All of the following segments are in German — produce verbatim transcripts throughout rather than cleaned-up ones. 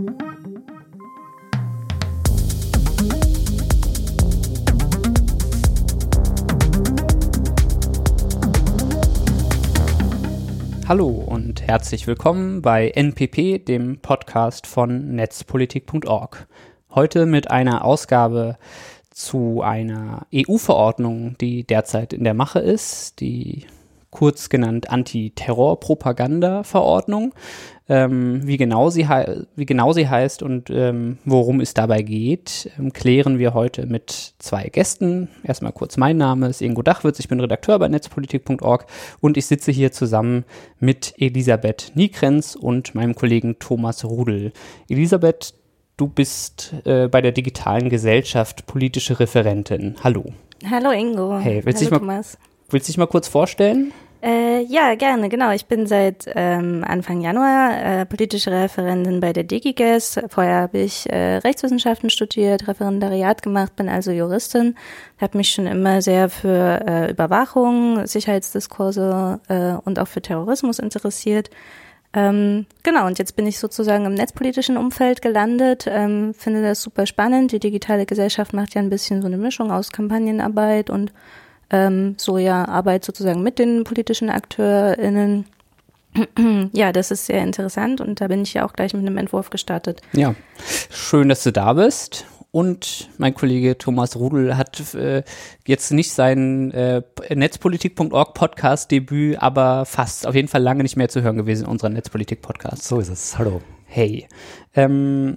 Hallo und herzlich willkommen bei N P P, dem Podcast von netzpolitik punkt org. Heute mit einer Ausgabe zu einer E U-Verordnung, die derzeit in der Mache ist, die kurz genannt Antiterror-Propaganda-Verordnung. Ähm, wie, genau sie hei- wie genau sie heißt und ähm, worum es dabei geht, ähm, klären wir heute mit zwei Gästen. Erstmal kurz, mein Name ist Ingo Dachwitz, ich bin Redakteur bei netzpolitik punkt org und ich sitze hier zusammen mit Elisabeth Niekrenz und meinem Kollegen Thomas Rudel. Elisabeth, du bist äh, bei der Digitalen Gesellschaft politische Referentin. Hallo. Hallo Ingo. Hey, willst du Hallo dich mal, Thomas. willst dich mal kurz vorstellen? Äh, ja, gerne, genau. Ich bin seit ähm, Anfang Januar äh, politische Referentin bei der DigiGes. Vorher habe ich äh, Rechtswissenschaften studiert, Referendariat gemacht, bin also Juristin, habe mich schon immer sehr für äh, Überwachung, Sicherheitsdiskurse äh, und auch für Terrorismus interessiert. Ähm, genau, und jetzt bin ich sozusagen im netzpolitischen Umfeld gelandet, ähm, finde das super spannend. Die digitale Gesellschaft macht ja ein bisschen so eine Mischung aus Kampagnenarbeit und ähm, so ja Arbeit sozusagen mit den politischen AkteurInnen. Ja, das ist sehr interessant und da bin ich ja auch gleich mit einem Entwurf gestartet. Ja, schön, dass du da bist. Und mein Kollege Thomas Rudel hat äh, jetzt nicht sein äh, netzpolitik punkt org Podcast-Debüt, aber fast, auf jeden Fall lange nicht mehr zu hören gewesen in unserem Netzpolitik-Podcast. So ist es. Hallo. Hey. Ähm,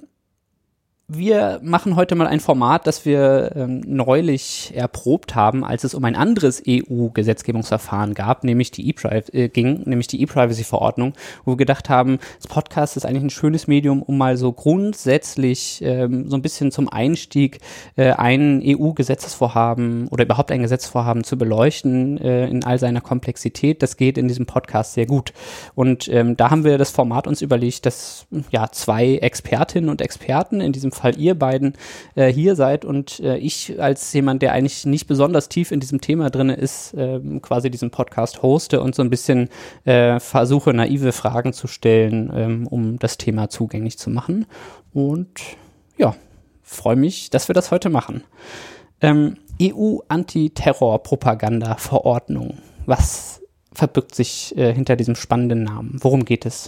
wir machen heute mal ein Format, das wir ähm, neulich erprobt haben, als es um ein anderes E U-Gesetzgebungsverfahren gab, nämlich die E-Privacy, äh, ging, nämlich die E-Privacy-Verordnung, wo wir gedacht haben, das Podcast ist eigentlich ein schönes Medium, um mal so grundsätzlich ähm, so ein bisschen zum Einstieg äh, ein E U-Gesetzesvorhaben oder überhaupt ein Gesetzesvorhaben zu beleuchten äh, in all seiner Komplexität. Das geht in diesem Podcast sehr gut. Und ähm, da haben wir das Format uns überlegt, dass ja zwei Expertinnen und Experten, in diesem Fall ihr beiden äh, hier seid und äh, ich als jemand, der eigentlich nicht besonders tief in diesem Thema drin ist, äh, quasi diesen Podcast hoste und so ein bisschen äh, versuche, naive Fragen zu stellen, ähm, um das Thema zugänglich zu machen. Und ja, freue mich, dass wir das heute machen. Ähm, E U-Antiterror-Propaganda-Verordnung. Was verbirgt sich äh, hinter diesem spannenden Namen? Worum geht es?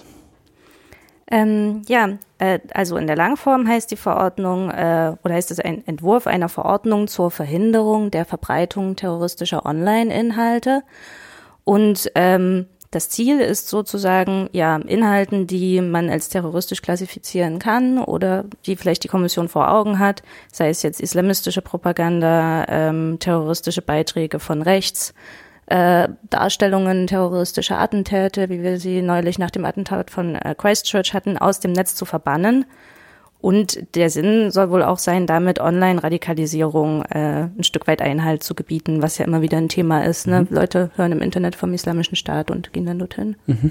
Ähm, ja, äh, also in der Langform heißt die Verordnung äh, oder heißt es ein Entwurf einer Verordnung zur Verhinderung der Verbreitung terroristischer Online-Inhalte. Und ähm, das Ziel ist sozusagen, ja, Inhalten, die man als terroristisch klassifizieren kann oder die vielleicht die Kommission vor Augen hat, sei es jetzt islamistische Propaganda, ähm, terroristische Beiträge von rechts, Äh, Darstellungen terroristischer Attentäte, wie wir sie neulich nach dem Attentat von äh, Christchurch hatten, aus dem Netz zu verbannen. Und der Sinn soll wohl auch sein, damit Online-Radikalisierung äh, ein Stück weit Einhalt zu gebieten, was ja immer wieder ein Thema ist. Ne? Mhm. Leute hören im Internet vom Islamischen Staat und gehen dann dorthin. Mhm.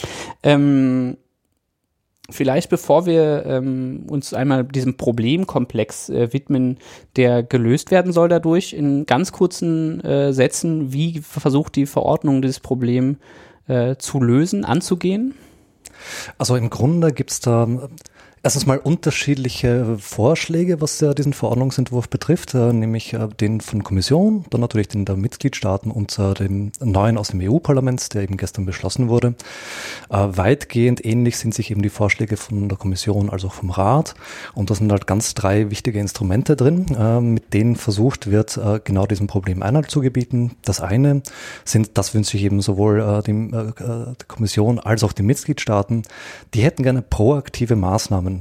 Ähm Vielleicht bevor wir ähm, uns einmal diesem Problemkomplex äh, widmen, der gelöst werden soll dadurch, in ganz kurzen äh, Sätzen, wie versucht die Verordnung dieses Problem äh, zu lösen, anzugehen? Also im Grunde gibt es da erstens mal unterschiedliche Vorschläge, was ja diesen Verordnungsentwurf betrifft, äh, nämlich äh, den von Kommission, dann natürlich den der Mitgliedstaaten und äh, dem neuen aus dem E U-Parlament, der eben gestern beschlossen wurde. Äh, weitgehend ähnlich sind sich eben die Vorschläge von der Kommission als auch vom Rat und da sind halt ganz drei wichtige Instrumente drin, äh, mit denen versucht wird, äh, genau diesem Problem Einhalt zu gebieten. Das eine sind, das wünscht sich eben sowohl äh, die, äh, die Kommission als auch die Mitgliedstaaten, die hätten gerne proaktive Maßnahmen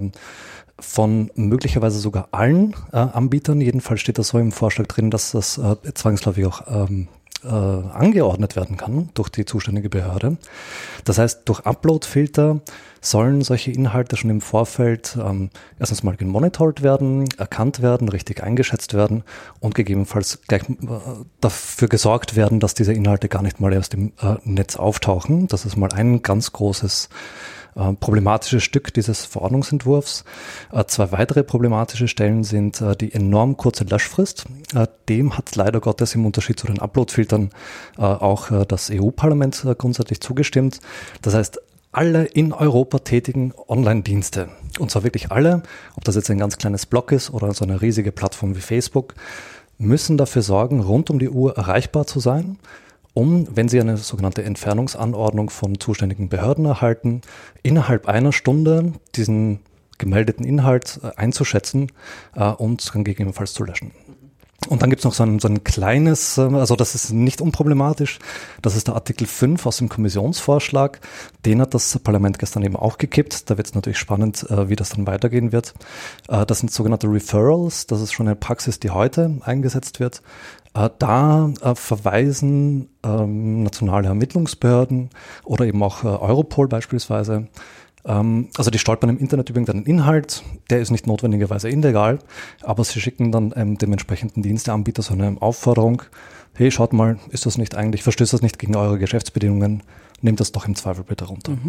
von möglicherweise sogar allen äh, Anbietern. Jedenfalls steht das so im Vorschlag drin, dass das äh, zwangsläufig auch ähm, äh, angeordnet werden kann durch die zuständige Behörde. Das heißt, durch Upload-Filter sollen solche Inhalte schon im Vorfeld ähm, erstens mal gemonitort werden, erkannt werden, richtig eingeschätzt werden und gegebenenfalls gleich äh, dafür gesorgt werden, dass diese Inhalte gar nicht mal erst im äh, Netz auftauchen. Das ist mal ein ganz großes Äh, problematisches Stück dieses Verordnungsentwurfs. Äh, zwei weitere problematische Stellen sind äh, die enorm kurze Löschfrist. Äh, dem hat leider Gottes im Unterschied zu den Uploadfiltern äh, auch äh, das E U-Parlament äh, grundsätzlich zugestimmt. Das heißt, alle in Europa tätigen Online-Dienste, und zwar wirklich alle, ob das jetzt ein ganz kleines Blog ist oder so eine riesige Plattform wie Facebook, müssen dafür sorgen, rund um die Uhr erreichbar zu sein, um, wenn sie eine sogenannte Entfernungsanordnung von zuständigen Behörden erhalten, innerhalb einer Stunde diesen gemeldeten Inhalt äh, einzuschätzen äh, und dann gegebenenfalls zu löschen. Und dann gibt es noch so ein, so ein kleines, also das ist nicht unproblematisch, das ist der Artikel fünf aus dem Kommissionsvorschlag. Den hat das Parlament gestern eben auch gekippt. Da wird es natürlich spannend, wie das dann weitergehen wird. Das sind sogenannte Referrals, das ist schon eine Praxis, die heute eingesetzt wird. Da verweisen nationale Ermittlungsbehörden oder eben auch Europol beispielsweise. Also die stolpern im Internet über einen Inhalt, der ist nicht notwendigerweise illegal, aber sie schicken dann ähm, dem entsprechenden Diensteanbieter so eine Aufforderung, hey, schaut mal, ist das nicht eigentlich, verstößt das nicht gegen eure Geschäftsbedingungen, nehmt das doch im Zweifel bitte runter. Mhm.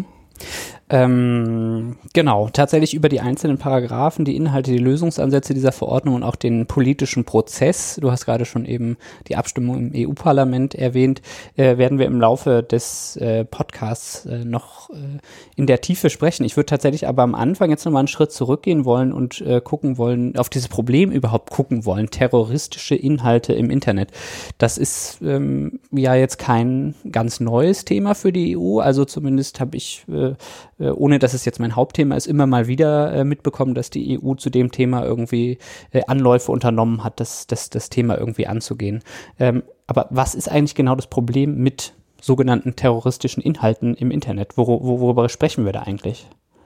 Ähm, genau, tatsächlich über die einzelnen Paragraphen, die Inhalte, die Lösungsansätze dieser Verordnung und auch den politischen Prozess, du hast gerade schon eben die Abstimmung im E U-Parlament erwähnt, äh, werden wir im Laufe des äh, Podcasts äh, noch äh, in der Tiefe sprechen. Ich würde tatsächlich aber am Anfang jetzt nochmal einen Schritt zurückgehen wollen und äh, gucken wollen, auf dieses Problem überhaupt gucken wollen, terroristische Inhalte im Internet. Das ist ähm, ja jetzt kein ganz neues Thema für die E U, also zumindest habe ich äh, ohne dass es jetzt mein Hauptthema ist, immer mal wieder äh, mitbekommen, dass die E U zu dem Thema irgendwie äh, Anläufe unternommen hat, das, das, das Thema irgendwie anzugehen. Ähm, aber was ist eigentlich genau das Problem mit sogenannten terroristischen Inhalten im Internet? Wor wor worüber sprechen wir da eigentlich?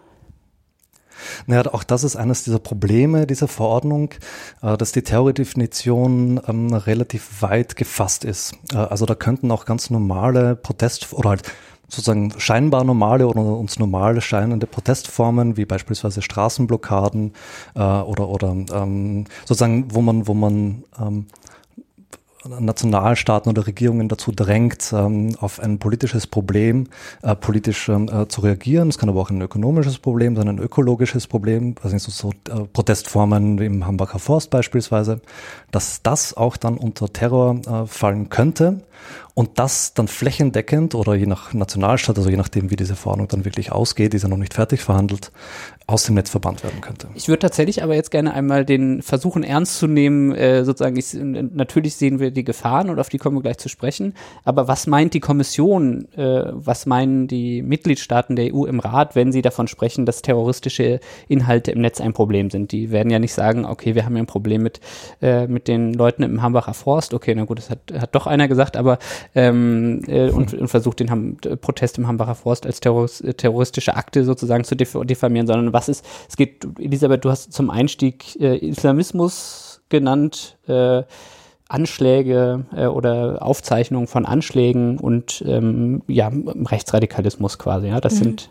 Naja, auch das ist eines dieser Probleme dieser Verordnung, äh, dass die Terrordefinition ähm, relativ weit gefasst ist. Äh, also da könnten auch ganz normale Protest- oder halt sozusagen scheinbar normale oder uns normal scheinende Protestformen, wie beispielsweise Straßenblockaden äh, oder oder ähm, sozusagen, wo man wo man ähm, Nationalstaaten oder Regierungen dazu drängt, ähm, auf ein politisches Problem äh, politisch äh, zu reagieren. Es kann aber auch ein ökonomisches Problem sein, ein ökologisches Problem, also so, so äh, Protestformen wie im Hambacher Forst beispielsweise, dass das auch dann unter Terror äh, fallen könnte und das dann flächendeckend oder je nach Nationalstaat, also je nachdem, wie diese Verordnung dann wirklich ausgeht, ist ja noch nicht fertig verhandelt, aus dem Netz verbannt werden könnte. Ich würde tatsächlich aber jetzt gerne einmal den versuchen ernst zu nehmen, äh, sozusagen, ich, natürlich sehen wir die Gefahren und auf die kommen wir gleich zu sprechen, aber was meint die Kommission, äh, was meinen die Mitgliedstaaten der E U im Rat, wenn sie davon sprechen, dass terroristische Inhalte im Netz ein Problem sind? Die werden ja nicht sagen, okay, wir haben ja ein Problem mit, äh, mit den Leuten im Hambacher Forst, okay, na gut, das hat, hat doch einer gesagt, aber ähm, äh, und, und versucht den Ham Protest im Hambacher Forst als terroris terroristische Akte sozusagen zu dif diffamieren, sondern was ist, es geht, Elisabeth, du hast zum Einstieg äh, Islamismus genannt, äh, Anschläge äh, oder Aufzeichnungen von Anschlägen und ähm, ja, Rechtsradikalismus quasi, ja, das mhm. sind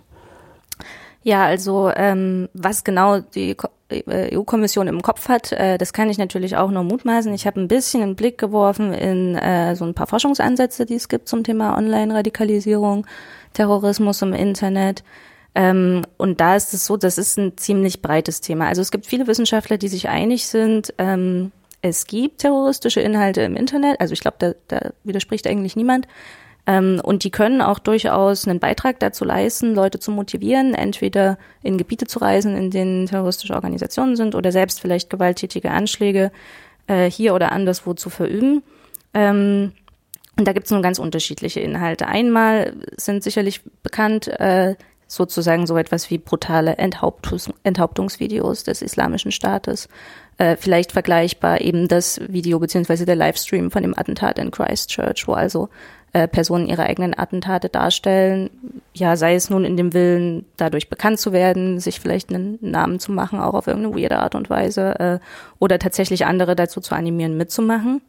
Ja, also ähm, was genau die E U-Kommission im Kopf hat, äh, das kann ich natürlich auch nur mutmaßen. Ich habe ein bisschen einen Blick geworfen in äh, so ein paar Forschungsansätze, die es gibt zum Thema Online-Radikalisierung, Terrorismus im Internet. Ähm, und da ist es so, das ist ein ziemlich breites Thema. Also es gibt viele Wissenschaftler, die sich einig sind, ähm, es gibt terroristische Inhalte im Internet. Also ich glaube, da, da widerspricht eigentlich niemand. Ähm, und die können auch durchaus einen Beitrag dazu leisten, Leute zu motivieren, entweder in Gebiete zu reisen, in denen terroristische Organisationen sind oder selbst vielleicht gewalttätige Anschläge äh, hier oder anderswo zu verüben. Ähm, und da gibt es nun ganz unterschiedliche Inhalte. Einmal sind sicherlich bekannt äh, sozusagen so etwas wie brutale Enthauptungs Enthauptungsvideos des Islamischen Staates. Äh, vielleicht vergleichbar eben das Video beziehungsweise der Livestream von dem Attentat in Christchurch, wo also äh, Personen ihre eigenen Attentate darstellen, ja, sei es nun in dem Willen, dadurch bekannt zu werden, sich vielleicht einen Namen zu machen, auch auf irgendeine weirde Art und Weise, äh, oder tatsächlich andere dazu zu animieren, mitzumachen.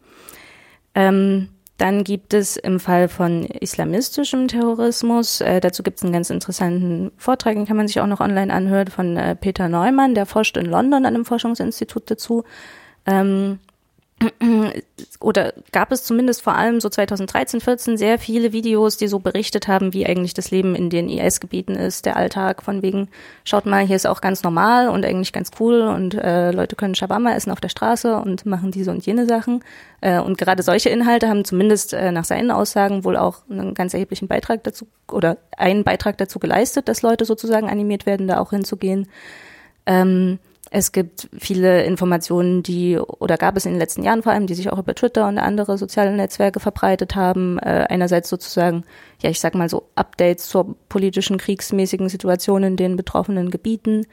Ähm, Dann gibt es im Fall von islamistischem Terrorismus, äh, dazu gibt es einen ganz interessanten Vortrag, den kann man sich auch noch online anhören, von äh, Peter Neumann, der forscht in London an einem Forschungsinstitut dazu. Ähm, oder gab es zumindest vor allem so zweitausenddreizehn, vierzehn sehr viele Videos, die so berichtet haben, wie eigentlich das Leben in den I S-Gebieten ist, der Alltag, von wegen, schaut mal, hier ist auch ganz normal und eigentlich ganz cool und äh, Leute können Shawarma essen auf der Straße und machen diese und jene Sachen. Äh, und gerade solche Inhalte haben zumindest äh, nach seinen Aussagen wohl auch einen ganz erheblichen Beitrag dazu oder einen Beitrag dazu geleistet, dass Leute sozusagen animiert werden, da auch hinzugehen. Ähm, Es gibt viele Informationen, die, oder gab es in den letzten Jahren vor allem, die sich auch über Twitter und andere soziale Netzwerke verbreitet haben. Äh, einerseits sozusagen, ja, ich sag mal so Updates zur politischen, kriegsmäßigen Situation in den betroffenen Gebieten.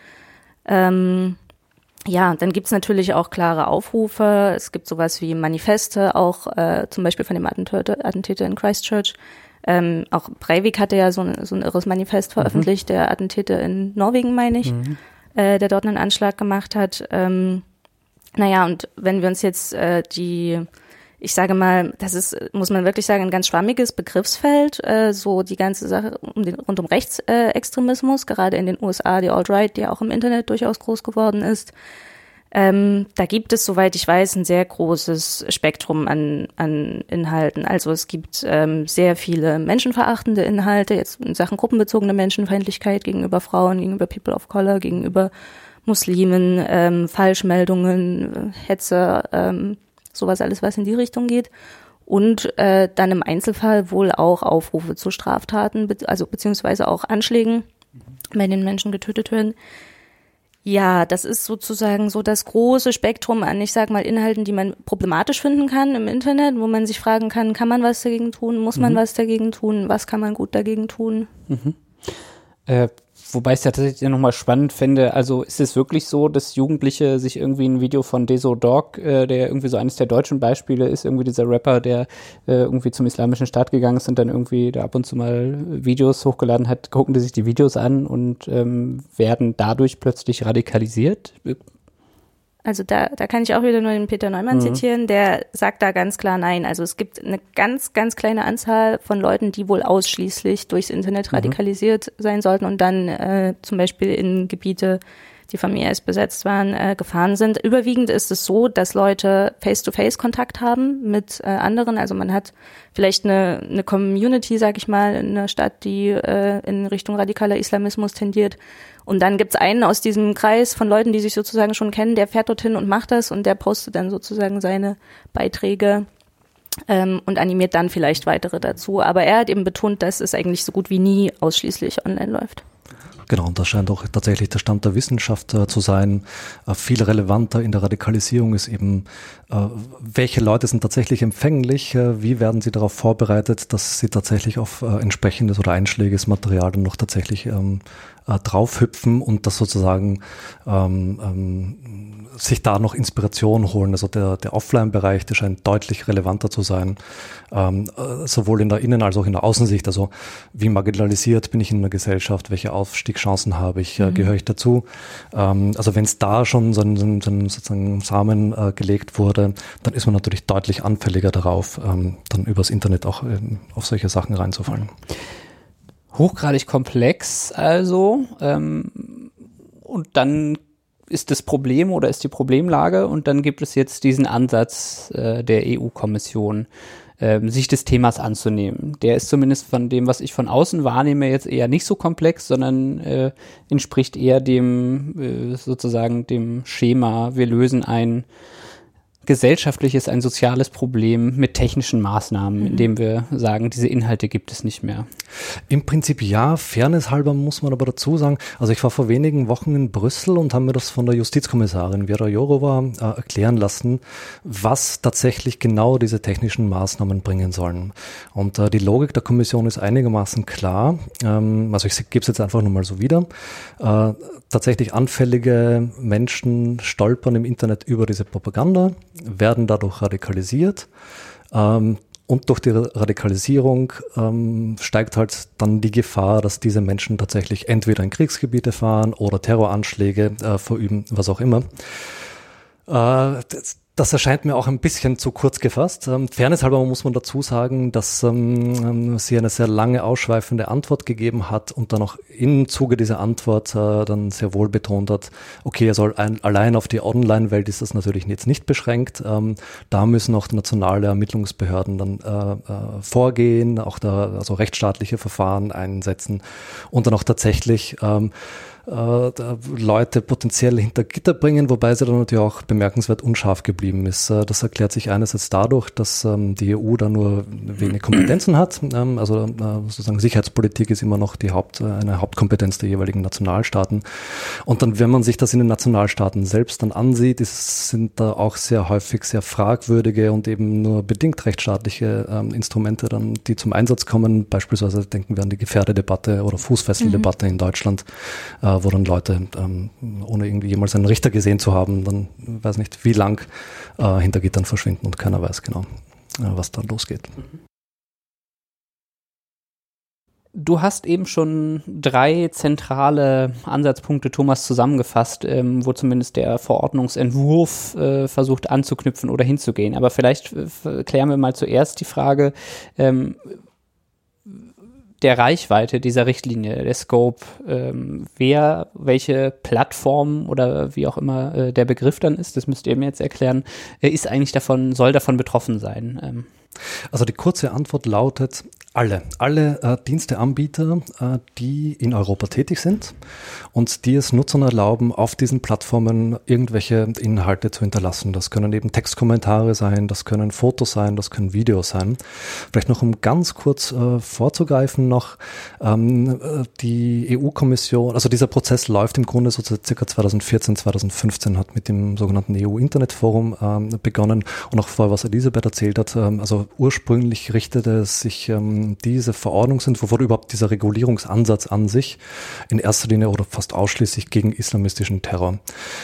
Ähm, ja, dann gibt's natürlich auch klare Aufrufe. Es gibt sowas wie Manifeste, auch äh, zum Beispiel von dem Attentäter, Attentäter in Christchurch. Ähm, auch Breivik hatte ja so ein, so ein irres Manifest veröffentlicht, mhm. der Attentäter in Norwegen, meine ich. Mhm. der dort einen Anschlag gemacht hat. Ähm, naja, und wenn wir uns jetzt äh, die, ich sage mal, das ist, muss man wirklich sagen, ein ganz schwammiges Begriffsfeld, äh, so die ganze Sache um den, rund um Rechtsextremismus, gerade in den U S A, die Alt-Right, die auch im Internet durchaus groß geworden ist. Ähm, da gibt es, soweit ich weiß, ein sehr großes Spektrum an, an Inhalten. Also es gibt ähm, sehr viele menschenverachtende Inhalte, jetzt in Sachen gruppenbezogene Menschenfeindlichkeit gegenüber Frauen, gegenüber People of Color, gegenüber Muslimen, ähm, Falschmeldungen, Hetze, ähm, sowas alles, was in die Richtung geht. Und äh, dann im Einzelfall wohl auch Aufrufe zu Straftaten, be- also beziehungsweise auch Anschlägen, bei denen Menschen getötet werden. Ja, das ist sozusagen so das große Spektrum an, ich sag mal, Inhalten, die man problematisch finden kann im Internet, wo man sich fragen kann, kann man was dagegen tun, muss man mhm. was dagegen tun, was kann man gut dagegen tun? Mhm. Äh, wobei ich es ja tatsächlich nochmal spannend fände, also ist es wirklich so, dass Jugendliche sich irgendwie ein Video von Deso Dog, äh, der irgendwie so eines der deutschen Beispiele ist, irgendwie dieser Rapper, der äh, irgendwie zum Islamischen Staat gegangen ist und dann irgendwie da ab und zu mal Videos hochgeladen hat, gucken die sich die Videos an und ähm, werden dadurch plötzlich radikalisiert? Also da, da kann ich auch wieder nur den Peter Neumann mhm. zitieren, der sagt da ganz klar nein. Also es gibt eine ganz, ganz kleine Anzahl von Leuten, die wohl ausschließlich durchs Internet radikalisiert mhm. sein sollten und dann äh, zum Beispiel in Gebiete, die vom I S besetzt waren, äh, gefahren sind. Überwiegend ist es so, dass Leute Face-to-Face-Kontakt haben mit äh, anderen. Also man hat vielleicht eine, eine Community, sag ich mal, in einer Stadt, die äh, in Richtung radikaler Islamismus tendiert. Und dann gibt's einen aus diesem Kreis von Leuten, die sich sozusagen schon kennen, der fährt dorthin und macht das und der postet dann sozusagen seine Beiträge ähm, und animiert dann vielleicht weitere dazu. Aber er hat eben betont, dass es eigentlich so gut wie nie ausschließlich online läuft. Genau, und das scheint auch tatsächlich der Stand der Wissenschaft äh, zu sein. Äh, viel relevanter in der Radikalisierung ist eben, äh, welche Leute sind tatsächlich empfänglich, äh, wie werden sie darauf vorbereitet, dass sie tatsächlich auf äh, entsprechendes oder einschlägiges Material dann noch tatsächlich ähm, äh, draufhüpfen und das sozusagen ähm, ähm, sich da noch Inspiration holen. Also der, der Offline-Bereich, der scheint deutlich relevanter zu sein, ähm, sowohl in der Innen- als auch in der Außensicht. Also wie marginalisiert bin ich in der Gesellschaft, welche Aufstiegschancen habe ich, äh, mhm. gehöre ich dazu. Ähm, also wenn es da schon so ein, so ein, so ein sozusagen Samen äh, gelegt wurde, dann ist man natürlich deutlich anfälliger darauf, ähm, dann übers Internet auch ähm, auf solche Sachen reinzufallen. Hochgradig komplex also ähm, und dann ist das Problem oder ist die Problemlage und dann gibt es jetzt diesen Ansatz äh, der E U-Kommission, ähm, sich des Themas anzunehmen. Der ist zumindest von dem, was ich von außen wahrnehme, jetzt eher nicht so komplex, sondern äh, entspricht eher dem äh, sozusagen dem Schema, wir lösen ein gesellschaftliches, ein soziales Problem mit technischen Maßnahmen, mhm. indem wir sagen, diese Inhalte gibt es nicht mehr. Im Prinzip ja, Fairness halber muss man aber dazu sagen, also ich war vor wenigen Wochen in Brüssel und habe mir das von der Justizkommissarin Vera Jourova äh, erklären lassen, was tatsächlich genau diese technischen Maßnahmen bringen sollen. Und äh, die Logik der Kommission ist einigermaßen klar, ähm, also ich gebe es jetzt einfach nur mal so wieder, äh, tatsächlich anfällige Menschen stolpern im Internet über diese Propaganda, werden dadurch radikalisiert ähm, und durch die Radikalisierung ähm, steigt halt dann die Gefahr, dass diese Menschen tatsächlich entweder in Kriegsgebiete fahren oder Terroranschläge äh, verüben, was auch immer. Äh, das, Das erscheint mir auch ein bisschen zu kurz gefasst. Ähm, Fairnesshalber muss man dazu sagen, dass ähm, sie eine sehr lange ausschweifende Antwort gegeben hat und dann auch im Zuge dieser Antwort äh, dann sehr wohl betont hat, okay, er soll ein, allein auf die Online-Welt ist das natürlich jetzt nicht beschränkt. Ähm, da müssen auch nationale Ermittlungsbehörden dann äh, äh, vorgehen, auch da also rechtsstaatliche Verfahren einsetzen und dann auch tatsächlich ähm, Leute potenziell hinter Gitter bringen, wobei sie dann natürlich auch bemerkenswert unscharf geblieben ist. Das erklärt sich einerseits dadurch, dass die E U da nur wenig Kompetenzen hat. Also sozusagen Sicherheitspolitik ist immer noch die Haupt, eine Hauptkompetenz der jeweiligen Nationalstaaten. Und dann, wenn man sich das in den Nationalstaaten selbst dann ansieht, ist, sind da auch sehr häufig sehr fragwürdige und eben nur bedingt rechtsstaatliche ähm, Instrumente dann, die zum Einsatz kommen. Beispielsweise denken wir an die Gefährdedebatte oder Fußfesseldebatte mhm. in Deutschland, äh, wo dann Leute, ähm, ohne irgendwie jemals einen Richter gesehen zu haben, dann weiß nicht wie lang äh, hinter Gittern verschwinden und keiner weiß genau, äh, was da losgeht. Du hast eben schon drei zentrale Ansatzpunkte, Thomas, zusammengefasst, ähm, wo zumindest der Verordnungsentwurf äh, versucht anzuknüpfen oder hinzugehen. Aber vielleicht äh, klären wir mal zuerst die Frage, ähm, der Reichweite dieser Richtlinie, der Scope, ähm, wer, welche Plattform oder wie auch immer äh, der Begriff dann ist, das müsst ihr mir jetzt erklären, äh, ist eigentlich davon, soll davon betroffen sein? Ähm. Also die kurze Antwort lautet, alle, alle äh, Diensteanbieter, äh, die in Europa tätig sind und die es Nutzern erlauben, auf diesen Plattformen irgendwelche Inhalte zu hinterlassen. Das können eben Textkommentare sein, das können Fotos sein, das können Videos sein. Vielleicht noch, um ganz kurz äh, vorzugreifen noch, ähm, die E U-Kommission, also dieser Prozess läuft im Grunde so circa zwanzig vierzehn, zwanzig fünfzehn, hat mit dem sogenannten E U-Internetforum ähm, begonnen und auch vorher, was Elisabeth erzählt hat, ähm, also ursprünglich richtete es sich ähm, diese Verordnungsentwurf oder überhaupt dieser Regulierungsansatz an sich in erster Linie oder fast ausschließlich gegen islamistischen Terror.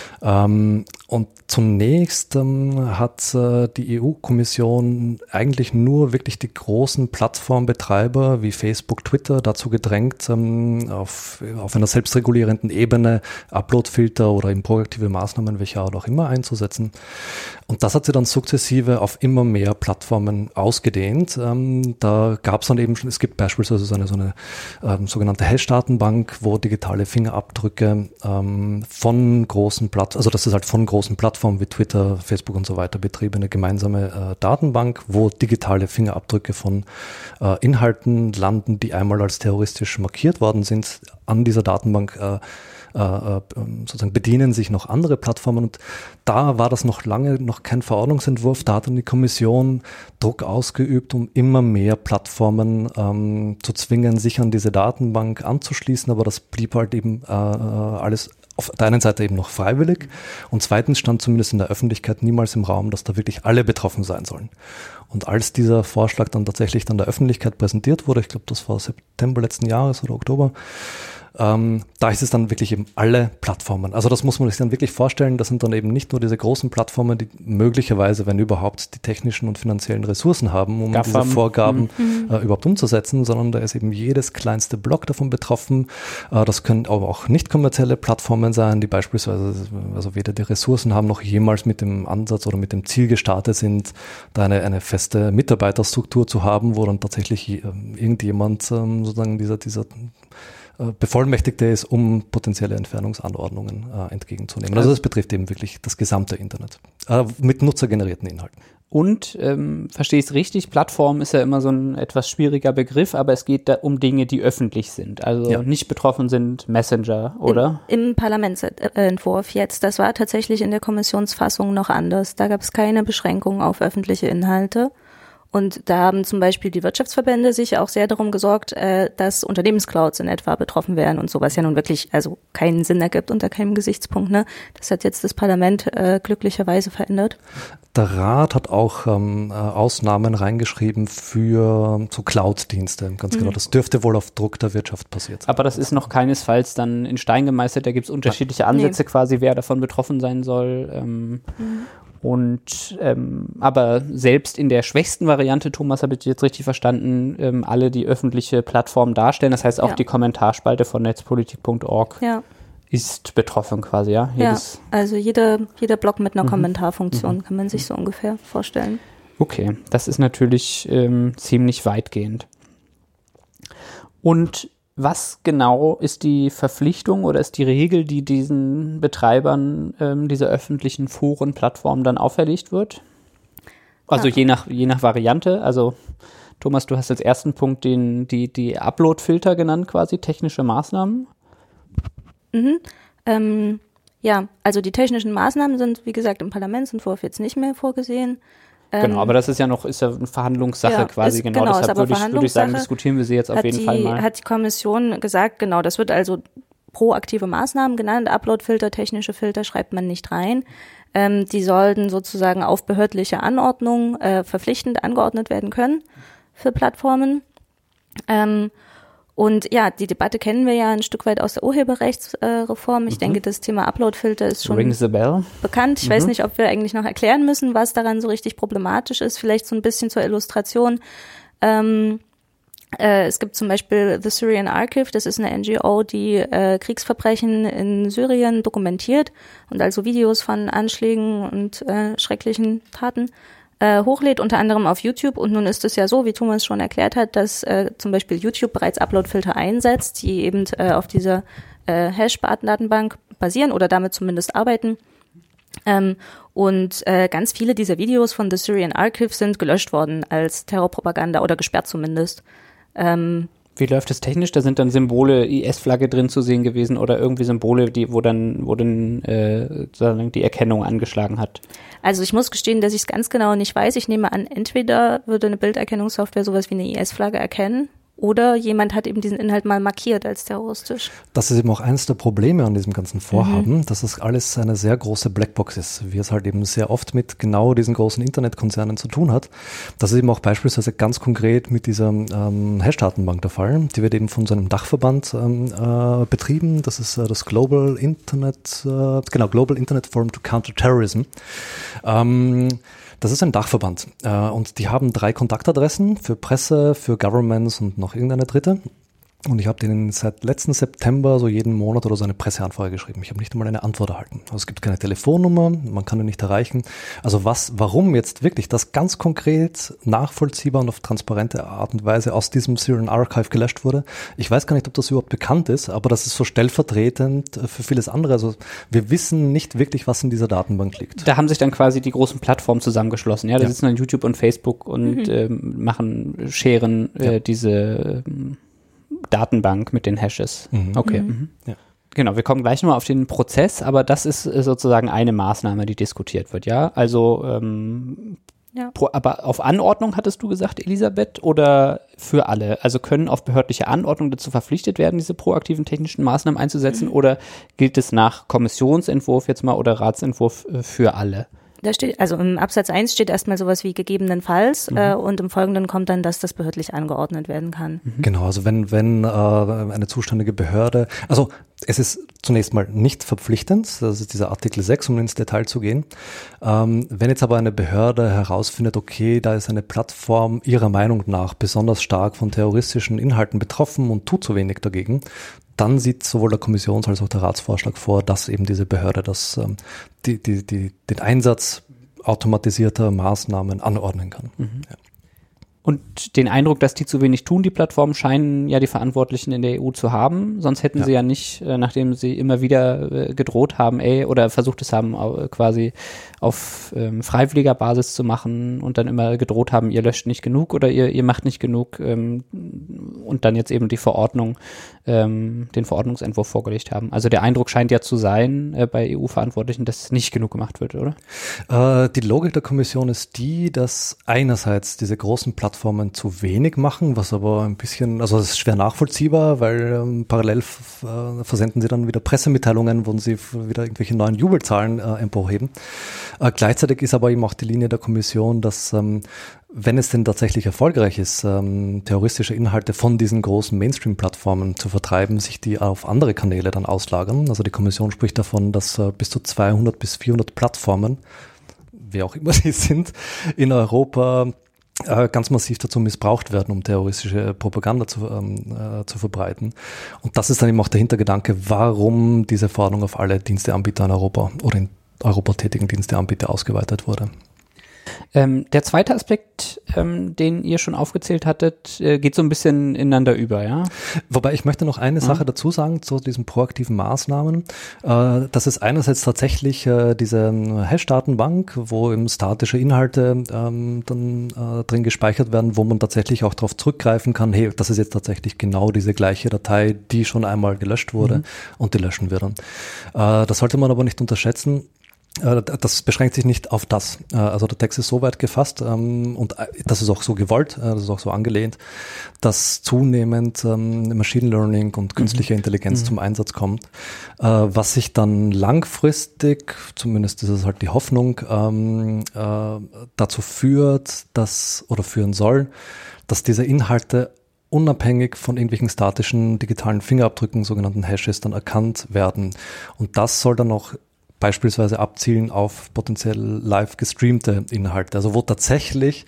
Ähm, und zunächst ähm, hat äh, die E U-Kommission eigentlich nur wirklich die großen Plattformbetreiber wie Facebook, Twitter dazu gedrängt, ähm, auf, auf einer selbstregulierenden Ebene Uploadfilter oder eben proaktive Maßnahmen, welche Art auch immer, einzusetzen. Und das hat sie dann sukzessive auf immer mehr Plattformen ausgedehnt. Ähm, da gab es dann eben schon, es gibt beispielsweise so eine, so eine ähm, sogenannte Hash-Datenbank, wo digitale Fingerabdrücke ähm, von großen Plattformen, also das ist halt von großen Plattformen wie Twitter, Facebook und so weiter betriebene gemeinsame äh, Datenbank, wo digitale Fingerabdrücke von äh, Inhalten landen, die einmal als terroristisch markiert worden sind. An dieser Datenbank äh, äh, sozusagen bedienen sich noch andere Plattformen und da war das noch lange noch kein Verordnungsentwurf. Da hat dann die Kommission Druck ausgeübt, um immer mehr Plattformen ähm, zu zwingen, sich an diese Datenbank anzuschließen, aber das blieb halt eben äh, alles auf der einen Seite eben noch freiwillig und zweitens stand zumindest in der Öffentlichkeit niemals im Raum, dass da wirklich alle betroffen sein sollen. Und als dieser Vorschlag dann tatsächlich dann der Öffentlichkeit präsentiert wurde, ich glaube, das war September letzten Jahres oder Oktober, Ähm, da ist es dann wirklich eben alle Plattformen. Also das muss man sich dann wirklich vorstellen, das sind dann eben nicht nur diese großen Plattformen, die möglicherweise, wenn überhaupt, die technischen und finanziellen Ressourcen haben, um Gaffam. diese Vorgaben mhm. äh, überhaupt umzusetzen, sondern da ist eben jedes kleinste Blog davon betroffen. Äh, das können aber auch nicht kommerzielle Plattformen sein, die beispielsweise also weder die Ressourcen haben, noch jemals mit dem Ansatz oder mit dem Ziel gestartet sind, da eine, eine feste Mitarbeiterstruktur zu haben, wo dann tatsächlich äh, irgendjemand ähm, sozusagen dieser, dieser Bevollmächtigte ist, um potenzielle Entfernungsanordnungen äh, entgegenzunehmen. Also das betrifft eben wirklich das gesamte Internet äh, mit nutzergenerierten Inhalten. Und, ähm, verstehe ich es richtig, Plattform ist ja immer so ein etwas schwieriger Begriff, aber es geht da um Dinge, die öffentlich sind, also ja. nicht betroffen sind Messenger, oder? Im, im Parlamentsentwurf jetzt, das war tatsächlich in der Kommissionsfassung noch anders. Da gab es keine Beschränkung auf öffentliche Inhalte. Und da haben zum Beispiel die Wirtschaftsverbände sich auch sehr darum gesorgt, äh, dass Unternehmensclouds in etwa betroffen wären und so, was ja nun wirklich also keinen Sinn ergibt unter keinem Gesichtspunkt. Ne? Das hat jetzt das Parlament äh, glücklicherweise verändert. Der Rat hat auch ähm, Ausnahmen reingeschrieben für so Cloud-Dienste. Ganz mhm. genau, das dürfte wohl auf Druck der Wirtschaft passiert sein. Aber das ist noch keinesfalls dann in Stein gemeißelt. Da gibt es unterschiedliche Ansätze nee. quasi, wer davon betroffen sein soll. Ähm, mhm. Und ähm, aber selbst in der schwächsten Variante, Thomas, habe ich jetzt richtig verstanden, ähm, alle die öffentliche Plattform darstellen. Das heißt auch ja. die Kommentarspalte von netzpolitik punkt org ja. ist betroffen quasi, ja? Jedes ja, also jeder, jeder Blog mit einer mhm. Kommentarfunktion, mhm. kann man sich so ungefähr vorstellen. Okay, das ist natürlich ähm, ziemlich weitgehend. Und was genau ist die Verpflichtung oder ist die Regel, die diesen Betreibern ähm, dieser öffentlichen Foren, Plattformen dann auferlegt wird? Also ja. je nach je nach Variante. Also Thomas, du hast als ersten Punkt den die die Upload-Filter genannt, quasi technische Maßnahmen. Mhm. Ähm, ja, also die technischen Maßnahmen sind, wie gesagt, im Parlamentsentwurf jetzt nicht mehr vorgesehen. Genau, aber das ist ja noch ist ja eine Verhandlungssache ja, quasi, ist, genau, genau deshalb würde ich, würde ich sagen, diskutieren wir sie jetzt auf jeden die, Fall mal. Hat die Kommission gesagt, genau, das wird also proaktive Maßnahmen genannt, Uploadfilter, technische Filter schreibt man nicht rein. Ähm, die sollten sozusagen auf behördliche Anordnung äh, verpflichtend angeordnet werden können für Plattformen. Ähm, Und ja, die Debatte kennen wir ja ein Stück weit aus der Urheberrechtsreform. Ich mhm. denke, das Thema Uploadfilter ist schon Rings the bell. bekannt. Ich mhm. weiß nicht, ob wir eigentlich noch erklären müssen, was daran so richtig problematisch ist. Vielleicht so ein bisschen zur Illustration. Ähm, äh, es gibt zum Beispiel The Syrian Archive. Das ist eine N G O, die äh, Kriegsverbrechen in Syrien dokumentiert und also Videos von Anschlägen und äh, schrecklichen Taten Äh, hochlädt, unter anderem auf YouTube. Und nun ist es ja so, wie Thomas schon erklärt hat, dass äh, zum Beispiel YouTube bereits Uploadfilter einsetzt, die eben äh, auf dieser äh, Hash-Datenbank basieren oder damit zumindest arbeiten. Ähm, und äh, ganz viele dieser Videos von The Syrian Archive sind gelöscht worden als Terrorpropaganda oder gesperrt zumindest. Ähm, Wie läuft das technisch? Da sind dann Symbole, I S-Flagge drin zu sehen gewesen oder irgendwie Symbole, die, wo dann, wo dann äh, sozusagen die Erkennung angeschlagen hat? Also ich muss gestehen, dass ich es ganz genau nicht weiß. Ich nehme an, entweder würde eine Bilderkennungssoftware sowas wie eine I S-Flagge erkennen oder jemand hat eben diesen Inhalt mal markiert als terroristisch. Das ist eben auch eines der Probleme an diesem ganzen Vorhaben, mhm. dass das alles eine sehr große Blackbox ist, wie es halt eben sehr oft mit genau diesen großen Internetkonzernen zu tun hat. Das ist eben auch beispielsweise ganz konkret mit dieser ähm, Hash-Datenbank der Fall. Die wird eben von so einem Dachverband ähm, äh, betrieben. Das ist äh, das Global Internet, äh, genau, Global Internet Forum to Counter Terrorism. Ähm, Das ist ein Dachverband äh, und die haben drei Kontaktadressen für Presse, für Governments und noch irgendeine dritte. Und ich habe denen seit letzten September so jeden Monat oder so eine Presseanfrage geschrieben. Ich habe nicht einmal eine Antwort erhalten. Also es gibt keine Telefonnummer, man kann ihn nicht erreichen. Also was, warum jetzt wirklich das ganz konkret, nachvollziehbar und auf transparente Art und Weise aus diesem Syrian Archive gelöscht wurde? Ich weiß gar nicht, ob das überhaupt bekannt ist, aber das ist so stellvertretend für vieles andere. Also wir wissen nicht wirklich, was in dieser Datenbank liegt. Da haben sich dann quasi die großen Plattformen zusammengeschlossen. Ja, da ja. sitzen dann YouTube und Facebook und mhm. ähm, machen, scheren äh, ja. diese ähm, Datenbank mit den Hashes. Mhm. Okay. Mhm. Ja. Genau, wir kommen gleich nochmal auf den Prozess, aber das ist sozusagen eine Maßnahme, die diskutiert wird, ja? Also, ähm, ja. Pro, aber auf Anordnung hattest du gesagt, Elisabeth, oder für alle? Also können auf behördliche Anordnung dazu verpflichtet werden, diese proaktiven technischen Maßnahmen einzusetzen, mhm. oder gilt es nach Kommissionsentwurf jetzt mal oder Ratsentwurf äh, für alle? Da steht, also im Absatz eins steht erstmal sowas wie gegebenenfalls mhm. äh, und im Folgenden kommt dann, dass das behördlich angeordnet werden kann. Mhm. Genau, also wenn, wenn äh, eine zuständige Behörde, also es ist zunächst mal nicht verpflichtend, das ist dieser Artikel sechs, um ins Detail zu gehen. Ähm, wenn jetzt aber eine Behörde herausfindet, okay, da ist eine Plattform ihrer Meinung nach besonders stark von terroristischen Inhalten betroffen und tut zu wenig dagegen, dann sieht sowohl der Kommissions- als auch der Ratsvorschlag vor, dass eben diese Behörde das, ähm, die, die, die, den Einsatz automatisierter Maßnahmen anordnen kann. Mhm. Ja. Und den Eindruck, dass die zu wenig tun, die Plattformen, scheinen ja die Verantwortlichen in der E U zu haben. Sonst hätten ja. sie ja nicht, äh, nachdem sie immer wieder äh, gedroht haben, ey, oder versucht es haben, äh, quasi auf ähm, freiwilliger Basis zu machen und dann immer gedroht haben, ihr löscht nicht genug oder ihr, ihr macht nicht genug ähm, und dann jetzt eben die Verordnung, ähm, den Verordnungsentwurf vorgelegt haben. Also der Eindruck scheint ja zu sein äh, bei E U-Verantwortlichen, dass nicht genug gemacht wird, oder? Äh, die Logik der Kommission ist die, dass einerseits diese großen Plattformen Plattformen zu wenig machen, was aber ein bisschen, also das ist schwer nachvollziehbar, weil ähm, parallel f- äh, versenden sie dann wieder Pressemitteilungen, wo sie f- wieder irgendwelche neuen Jubelzahlen äh, emporheben. Äh, gleichzeitig ist aber eben auch die Linie der Kommission, dass ähm, wenn es denn tatsächlich erfolgreich ist, ähm, terroristische Inhalte von diesen großen Mainstream-Plattformen zu vertreiben, sich die auf andere Kanäle dann auslagern. Also die Kommission spricht davon, dass äh, bis zu zweihundert bis vierhundert Plattformen, wer auch immer sie sind, in Europa äh, ganz massiv dazu missbraucht werden, um terroristische Propaganda zu, ähm, äh, zu verbreiten. Und das ist dann eben auch der Hintergedanke, warum diese Verordnung auf alle Diensteanbieter in Europa oder in Europa tätigen Diensteanbieter ausgeweitet wurde. Ähm, der zweite Aspekt, ähm, den ihr schon aufgezählt hattet, äh, geht so ein bisschen ineinander über, ja? Wobei ich möchte noch eine ja. Sache dazu sagen zu diesen proaktiven Maßnahmen. Äh, das ist einerseits tatsächlich äh, diese Hash-Datenbank, wo eben statische Inhalte ähm, dann äh, drin gespeichert werden, wo man tatsächlich auch darauf zurückgreifen kann, hey, das ist jetzt tatsächlich genau diese gleiche Datei, die schon einmal gelöscht wurde, mhm. und die löschen wir dann. Äh, das sollte man aber nicht unterschätzen. Das beschränkt sich nicht auf das. Also der Text ist so weit gefasst, und das ist auch so gewollt, das ist auch so angelehnt, dass zunehmend Machine Learning und künstliche Intelligenz mhm. zum Einsatz kommt, was sich dann langfristig, zumindest ist es halt die Hoffnung, dazu führt, dass oder führen soll, dass diese Inhalte unabhängig von irgendwelchen statischen digitalen Fingerabdrücken, sogenannten Hashes, dann erkannt werden. Und das soll dann auch beispielsweise abzielen auf potenziell live gestreamte Inhalte, also wo tatsächlich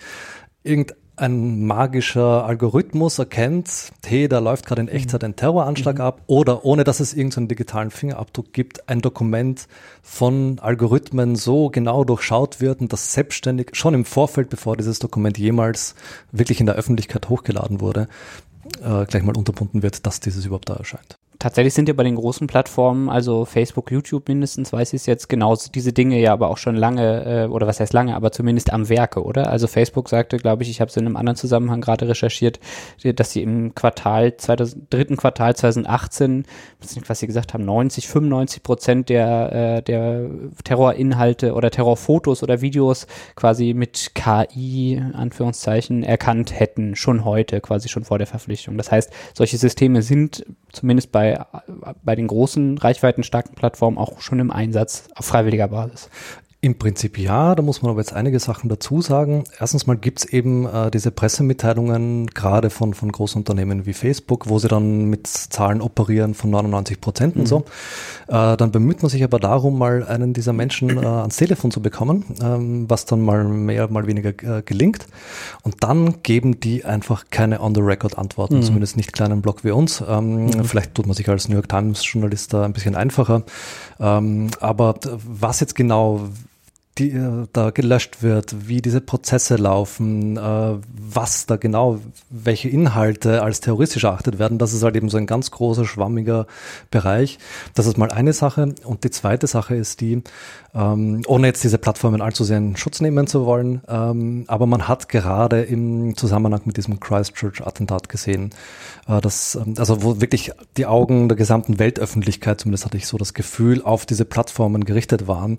irgendein magischer Algorithmus erkennt, hey, da läuft gerade in Echtzeit ein Terroranschlag mhm. ab, oder ohne dass es irgendeinen digitalen Fingerabdruck gibt, ein Dokument von Algorithmen so genau durchschaut wird und das selbstständig schon im Vorfeld, bevor dieses Dokument jemals wirklich in der Öffentlichkeit hochgeladen wurde, äh, gleich mal unterbunden wird, dass dieses überhaupt da erscheint. Tatsächlich sind ja bei den großen Plattformen, also Facebook, YouTube mindestens, weiß ich es jetzt, genau diese Dinge ja aber auch schon lange, äh, oder was heißt lange, aber zumindest am Werke, oder? Also Facebook sagte, glaube ich, ich habe es in einem anderen Zusammenhang gerade recherchiert, dass sie im Quartal, zweitausend, dritten Quartal zwanzig achtzehn, was sie gesagt haben, neunzig, fünfundneunzig Prozent der, äh, der Terrorinhalte oder Terrorfotos oder Videos quasi mit K I, Anführungszeichen, erkannt hätten, schon heute, quasi schon vor der Verpflichtung. Das heißt, solche Systeme sind zumindest bei bei den großen, reichweitenstarken Plattformen auch schon im Einsatz auf freiwilliger Basis. Im Prinzip ja, da muss man aber jetzt einige Sachen dazu sagen. Erstens mal gibt's eben äh, diese Pressemitteilungen, gerade von von großen Unternehmen wie Facebook, wo sie dann mit Zahlen operieren von neunundneunzig Prozent und mhm. so. Äh, dann bemüht man sich aber darum, mal einen dieser Menschen äh, ans Telefon zu bekommen, ähm, was dann mal mehr, mal weniger äh, gelingt. Und dann geben die einfach keine On-the-Record-Antworten, mhm. zumindest nicht kleinen Blog wie uns. Ähm, mhm. Vielleicht tut man sich als New York Times-Journalist da ein bisschen einfacher. Ähm, aber was jetzt genau die äh, da gelöscht wird, wie diese Prozesse laufen, äh, was da genau, welche Inhalte als terroristisch erachtet werden, das ist halt eben so ein ganz großer, schwammiger Bereich. Das ist mal eine Sache. Und die zweite Sache ist die, ähm, ohne jetzt diese Plattformen allzu sehr in Schutz nehmen zu wollen, ähm, aber man hat gerade im Zusammenhang mit diesem Christchurch-Attentat gesehen, äh, dass, also wo wirklich die Augen der gesamten Weltöffentlichkeit, zumindest hatte ich so das Gefühl, auf diese Plattformen gerichtet waren,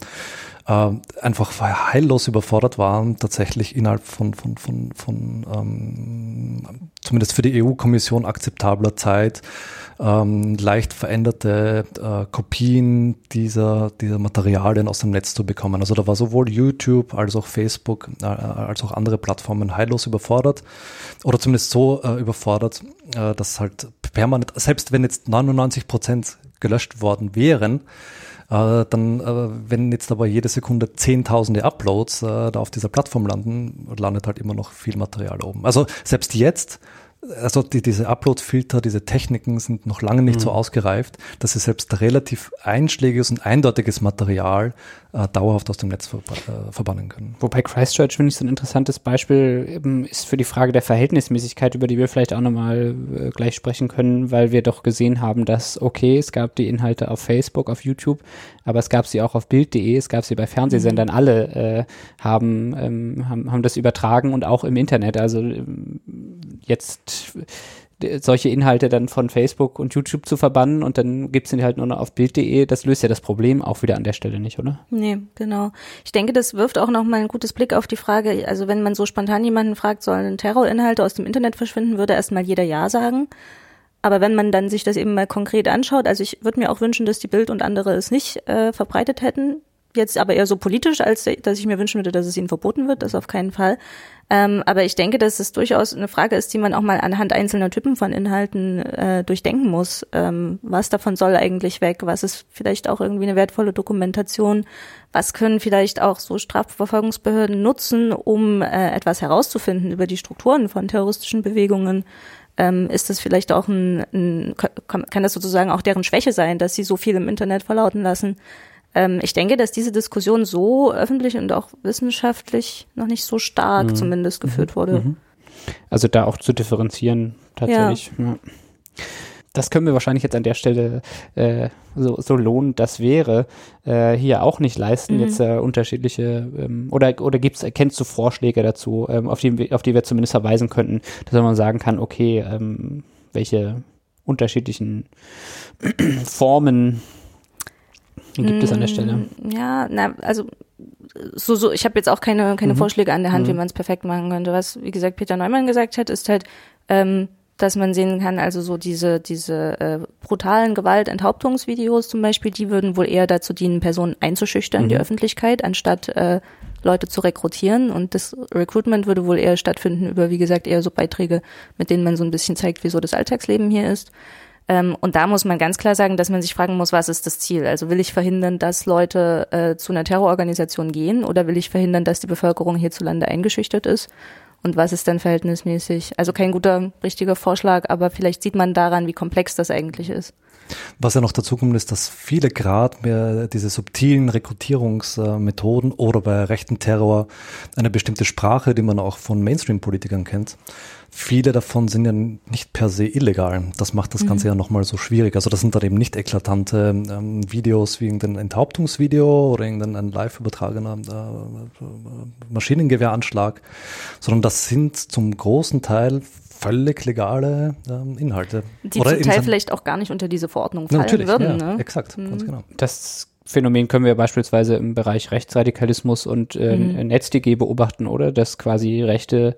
einfach heillos überfordert waren, tatsächlich innerhalb von, von, von, von ähm, zumindest für die E U-Kommission akzeptabler Zeit ähm, leicht veränderte äh, Kopien dieser, dieser Materialien aus dem Netz zu bekommen. Also da war sowohl YouTube als auch Facebook äh, als auch andere Plattformen heillos überfordert oder zumindest so äh, überfordert, äh, dass halt permanent, selbst wenn jetzt neunundneunzig Prozent gelöscht worden wären, Äh, dann, äh, wenn jetzt aber jede Sekunde zehntausende Uploads äh, da auf dieser Plattform landen, landet halt immer noch viel Material oben. Also selbst jetzt, also die, diese Upload-Filter, diese Techniken sind noch lange nicht mhm. so ausgereift, dass sie selbst relativ einschlägiges und eindeutiges Material äh, dauerhaft aus dem Netz ver äh, verbannen können. Wobei Christchurch, finde ich, so ein interessantes Beispiel eben ist für die Frage der Verhältnismäßigkeit, über die wir vielleicht auch nochmal äh, gleich sprechen können, weil wir doch gesehen haben, dass, okay, es gab die Inhalte auf Facebook, auf YouTube, aber es gab sie auch auf Bild punkt de, es gab sie bei Fernsehsendern, mhm. alle äh, haben, ähm, haben, haben das übertragen und auch im Internet, also ähm, jetzt solche Inhalte dann von Facebook und YouTube zu verbannen und dann gibt's den halt nur noch auf Bild punkt de, das löst ja das Problem auch wieder an der Stelle nicht, oder? Nee, genau. Ich denke, das wirft auch nochmal einen gutes Blick auf die Frage, also wenn man so spontan jemanden fragt, sollen Terrorinhalte aus dem Internet verschwinden, würde erstmal jeder Ja sagen. Aber wenn man dann sich das eben mal konkret anschaut, also ich würde mir auch wünschen, dass die Bild und andere es nicht äh, verbreitet hätten, jetzt aber eher so politisch, als dass ich mir wünschen würde, dass es ihnen verboten wird, das auf keinen Fall. Ähm, aber ich denke, dass es durchaus eine Frage ist, die man auch mal anhand einzelner Typen von Inhalten äh, durchdenken muss. Ähm, was davon soll eigentlich weg? Was ist vielleicht auch irgendwie eine wertvolle Dokumentation? Was können vielleicht auch so Strafverfolgungsbehörden nutzen, um äh, etwas herauszufinden über die Strukturen von terroristischen Bewegungen? Ähm, ist das vielleicht auch ein, ein, kann das sozusagen auch deren Schwäche sein, dass sie so viel im Internet verlauten lassen? Ähm, ich denke, dass diese Diskussion so öffentlich und auch wissenschaftlich noch nicht so stark mhm. zumindest geführt wurde. Also da auch zu differenzieren tatsächlich. Ja. Ja. Das können wir wahrscheinlich jetzt an der Stelle äh, so, so lohnend das wäre, äh, hier auch nicht leisten, mhm. jetzt äh, unterschiedliche ähm, oder oder gibt's, kennst du Vorschläge dazu, ähm, auf die auf die wir zumindest verweisen könnten, dass man sagen kann, okay, ähm, welche unterschiedlichen Formen gibt es an der Stelle? Ja, na, also so, so, ich habe jetzt auch keine, keine mhm. Vorschläge an der Hand, mhm. wie man es perfekt machen könnte. Was, wie gesagt, Peter Neumann gesagt hat, ist halt, ähm, dass man sehen kann, also so diese, diese äh, brutalen Gewalt-Enthauptungsvideos zum Beispiel, die würden wohl eher dazu dienen, Personen einzuschüchtern, mhm. die Öffentlichkeit, anstatt äh, Leute zu rekrutieren. Und das Recruitment würde wohl eher stattfinden über, wie gesagt, eher so Beiträge, mit denen man so ein bisschen zeigt, wie so das Alltagsleben hier ist. Ähm, und da muss man ganz klar sagen, dass man sich fragen muss, was ist das Ziel? Also will ich verhindern, dass Leute äh, zu einer Terrororganisation gehen, oder will ich verhindern, dass die Bevölkerung hierzulande eingeschüchtert ist? Und was ist dann verhältnismäßig? Also kein guter, richtiger Vorschlag, aber vielleicht sieht man daran, wie komplex das eigentlich ist. Was ja noch dazu kommt, ist, dass viele gerade mehr diese subtilen Rekrutierungsmethoden oder bei rechten Terror eine bestimmte Sprache, die man auch von Mainstream-Politikern kennt, viele davon sind ja nicht per se illegal. Das macht das Ganze mhm. ja nochmal so schwierig. Also das sind dann eben nicht eklatante ähm, Videos wie irgendein Enthauptungsvideo oder irgendein live übertragener äh, Maschinengewehranschlag, sondern das sind zum großen Teil völlig legale ähm, Inhalte. Die oder zum Teil vielleicht auch gar nicht unter diese Verordnung fallen natürlich, würden. Ja, ne? Exakt, mhm. ganz genau. Das Phänomen können wir beispielsweise im Bereich Rechtsradikalismus und äh, mhm. NetzDG beobachten, oder? Dass quasi rechte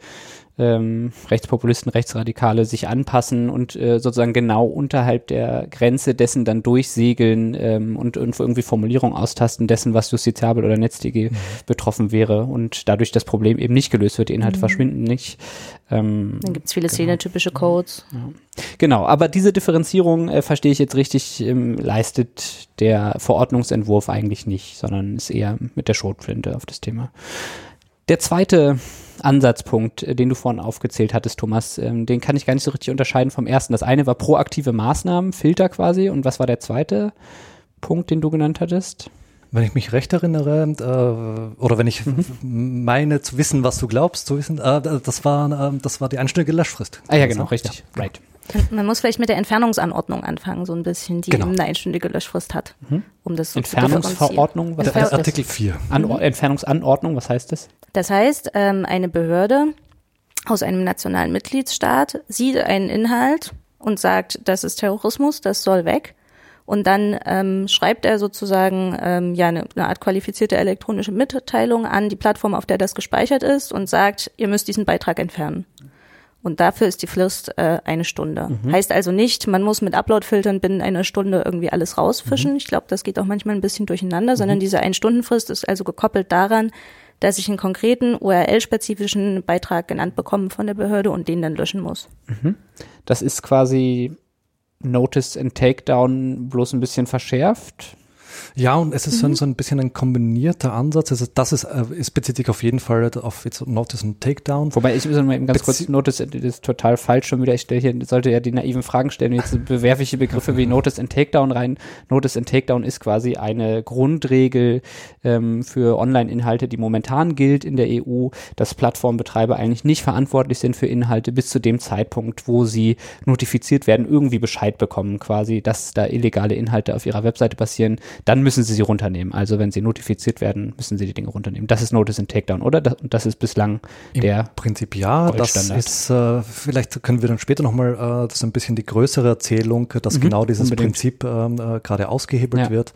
ähm, Rechtspopulisten, Rechtsradikale sich anpassen und äh, sozusagen genau unterhalb der Grenze dessen dann durchsegeln ähm, und, und irgendwie Formulierungen austasten dessen, was justiziabel oder NetzDG mhm. betroffen wäre, und dadurch das Problem eben nicht gelöst wird, die Inhalte mhm. verschwinden nicht. Ähm, dann gibt es viele genau. szenetypische Codes. Ja. Genau, aber diese Differenzierung, äh, verstehe ich jetzt richtig, ähm, leistet der Verordnungsentwurf eigentlich nicht, sondern ist eher mit der Schrotflinte auf das Thema. Der zweite Ansatzpunkt, den du vorhin aufgezählt hattest, Thomas, ähm, den kann ich gar nicht so richtig unterscheiden vom ersten. Das eine war proaktive Maßnahmen, Filter quasi. Und was war der zweite Punkt, den du genannt hattest? Wenn ich mich recht erinnere, äh, oder wenn ich mhm. meine zu wissen, was du glaubst zu wissen, äh, das war äh, das war die einstündige Löschfrist. Ah ja, genau, richtig. Ja. Right. Man muss vielleicht mit der Entfernungsanordnung anfangen, so ein bisschen, die genau. eben eine einstündige Löschfrist hat, mhm. um das so Entfernungsverordnung, was Entfer- heißt das? Artikel vier. An- mhm. Entfernungsanordnung, was heißt das? Das heißt, ähm, eine Behörde aus einem nationalen Mitgliedsstaat sieht einen Inhalt und sagt, das ist Terrorismus, das soll weg. Und dann ähm, schreibt er sozusagen ähm, ja eine, eine Art qualifizierte elektronische Mitteilung an die Plattform, auf der das gespeichert ist, und sagt, ihr müsst diesen Beitrag entfernen. Und dafür ist die Frist äh, eine Stunde. Mhm. Heißt also nicht, man muss mit Upload-Filtern binnen einer Stunde irgendwie alles rausfischen. Mhm. Ich glaube, das geht auch manchmal ein bisschen durcheinander, mhm. sondern diese Ein-Stunden-Frist ist also gekoppelt daran, dass ich einen konkreten U R L-spezifischen Beitrag genannt bekomme von der Behörde und den dann löschen muss. Mhm. Das ist quasi Notice and Takedown bloß ein bisschen verschärft. Ja, und es ist mhm. so ein bisschen ein kombinierter Ansatz. Also das ist, äh, ist bezieht sich auf jeden Fall auf jetzt Notice und Takedown. Wobei, ich muss mal eben ganz Bezie- kurz, Notice, das ist total falsch schon wieder. Ich stelle hier, sollte ja die naiven Fragen stellen. Jetzt bewerfe ich die Begriffe wie Notice and Takedown rein. Notice and Takedown ist quasi eine Grundregel ähm, für Online-Inhalte, die momentan gilt in der E U, dass Plattformbetreiber eigentlich nicht verantwortlich sind für Inhalte bis zu dem Zeitpunkt, wo sie notifiziert werden, irgendwie Bescheid bekommen quasi, dass da illegale Inhalte auf ihrer Webseite passieren. Dann müssen sie sie runternehmen. Also wenn sie notifiziert werden, müssen sie die Dinge runternehmen. Das ist Notice and Takedown, oder? Das, das ist bislang Im der Prinzip ja, Goldstandard. Das ist, äh, vielleicht können wir dann später nochmal, äh, das ist ein bisschen die größere Erzählung, dass mhm, genau dieses unbedingt. Prinzip ähm, äh, gerade ausgehebelt ja. wird.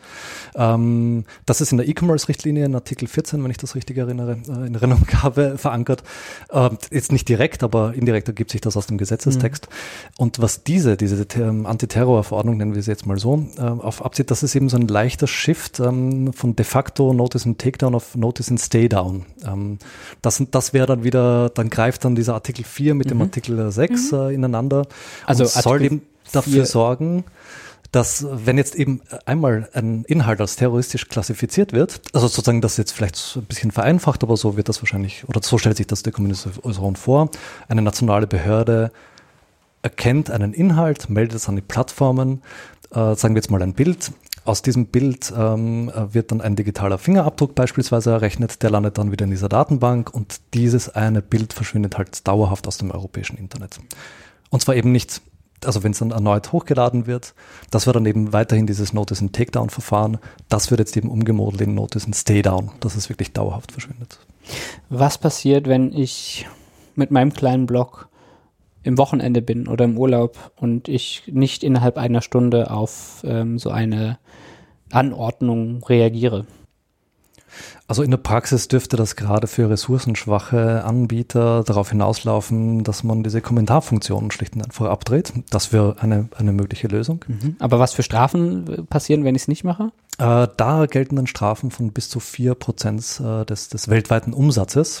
Ähm, das ist in der E-Commerce-Richtlinie in Artikel vierzehn, wenn ich das richtig erinnere, äh, in Erinnerung habe, verankert. Äh, jetzt nicht direkt, aber indirekt ergibt sich das aus dem Gesetzestext. Mhm. Und was diese, diese ähm, Antiterror-Verordnung, nennen wir sie jetzt mal so, äh, auf abzieht, das ist eben so ein leicht leichter Shift ähm, von de facto Notice and Takedown auf Notice and Stay Down. Ähm, das das wäre dann wieder, dann greift dann dieser Artikel vier mit mhm. dem Artikel sechs mhm. äh, ineinander also und soll eben dafür sorgen, dass wenn jetzt eben einmal ein Inhalt als terroristisch klassifiziert wird, also sozusagen das jetzt vielleicht ein bisschen vereinfacht, aber so wird das wahrscheinlich, oder so stellt sich das der Kommission vor, eine nationale Behörde erkennt einen Inhalt, meldet es an die Plattformen, äh, sagen wir jetzt mal ein Bild. Aus diesem Bild ähm, wird dann ein digitaler Fingerabdruck beispielsweise errechnet, der landet dann wieder in dieser Datenbank und dieses eine Bild verschwindet halt dauerhaft aus dem europäischen Internet. Und zwar eben nicht, also wenn es dann erneut hochgeladen wird, das wird dann eben weiterhin dieses Notice and Takedown Verfahren, das wird jetzt eben umgemodelt in Notice and Stay Down, dass es wirklich dauerhaft verschwindet. Was passiert, wenn ich mit meinem kleinen Blog im Wochenende bin oder im Urlaub und ich nicht innerhalb einer Stunde auf ähm, so eine Anordnung reagiere? Also in der Praxis dürfte das gerade für ressourcenschwache Anbieter darauf hinauslaufen, dass man diese Kommentarfunktionen schlicht und einfach abdreht. Das wäre eine, eine mögliche Lösung. Mhm. Aber was für Strafen passieren, wenn ich es nicht mache? Äh, da gelten dann Strafen von bis zu vier Prozent äh, des, des weltweiten Umsatzes.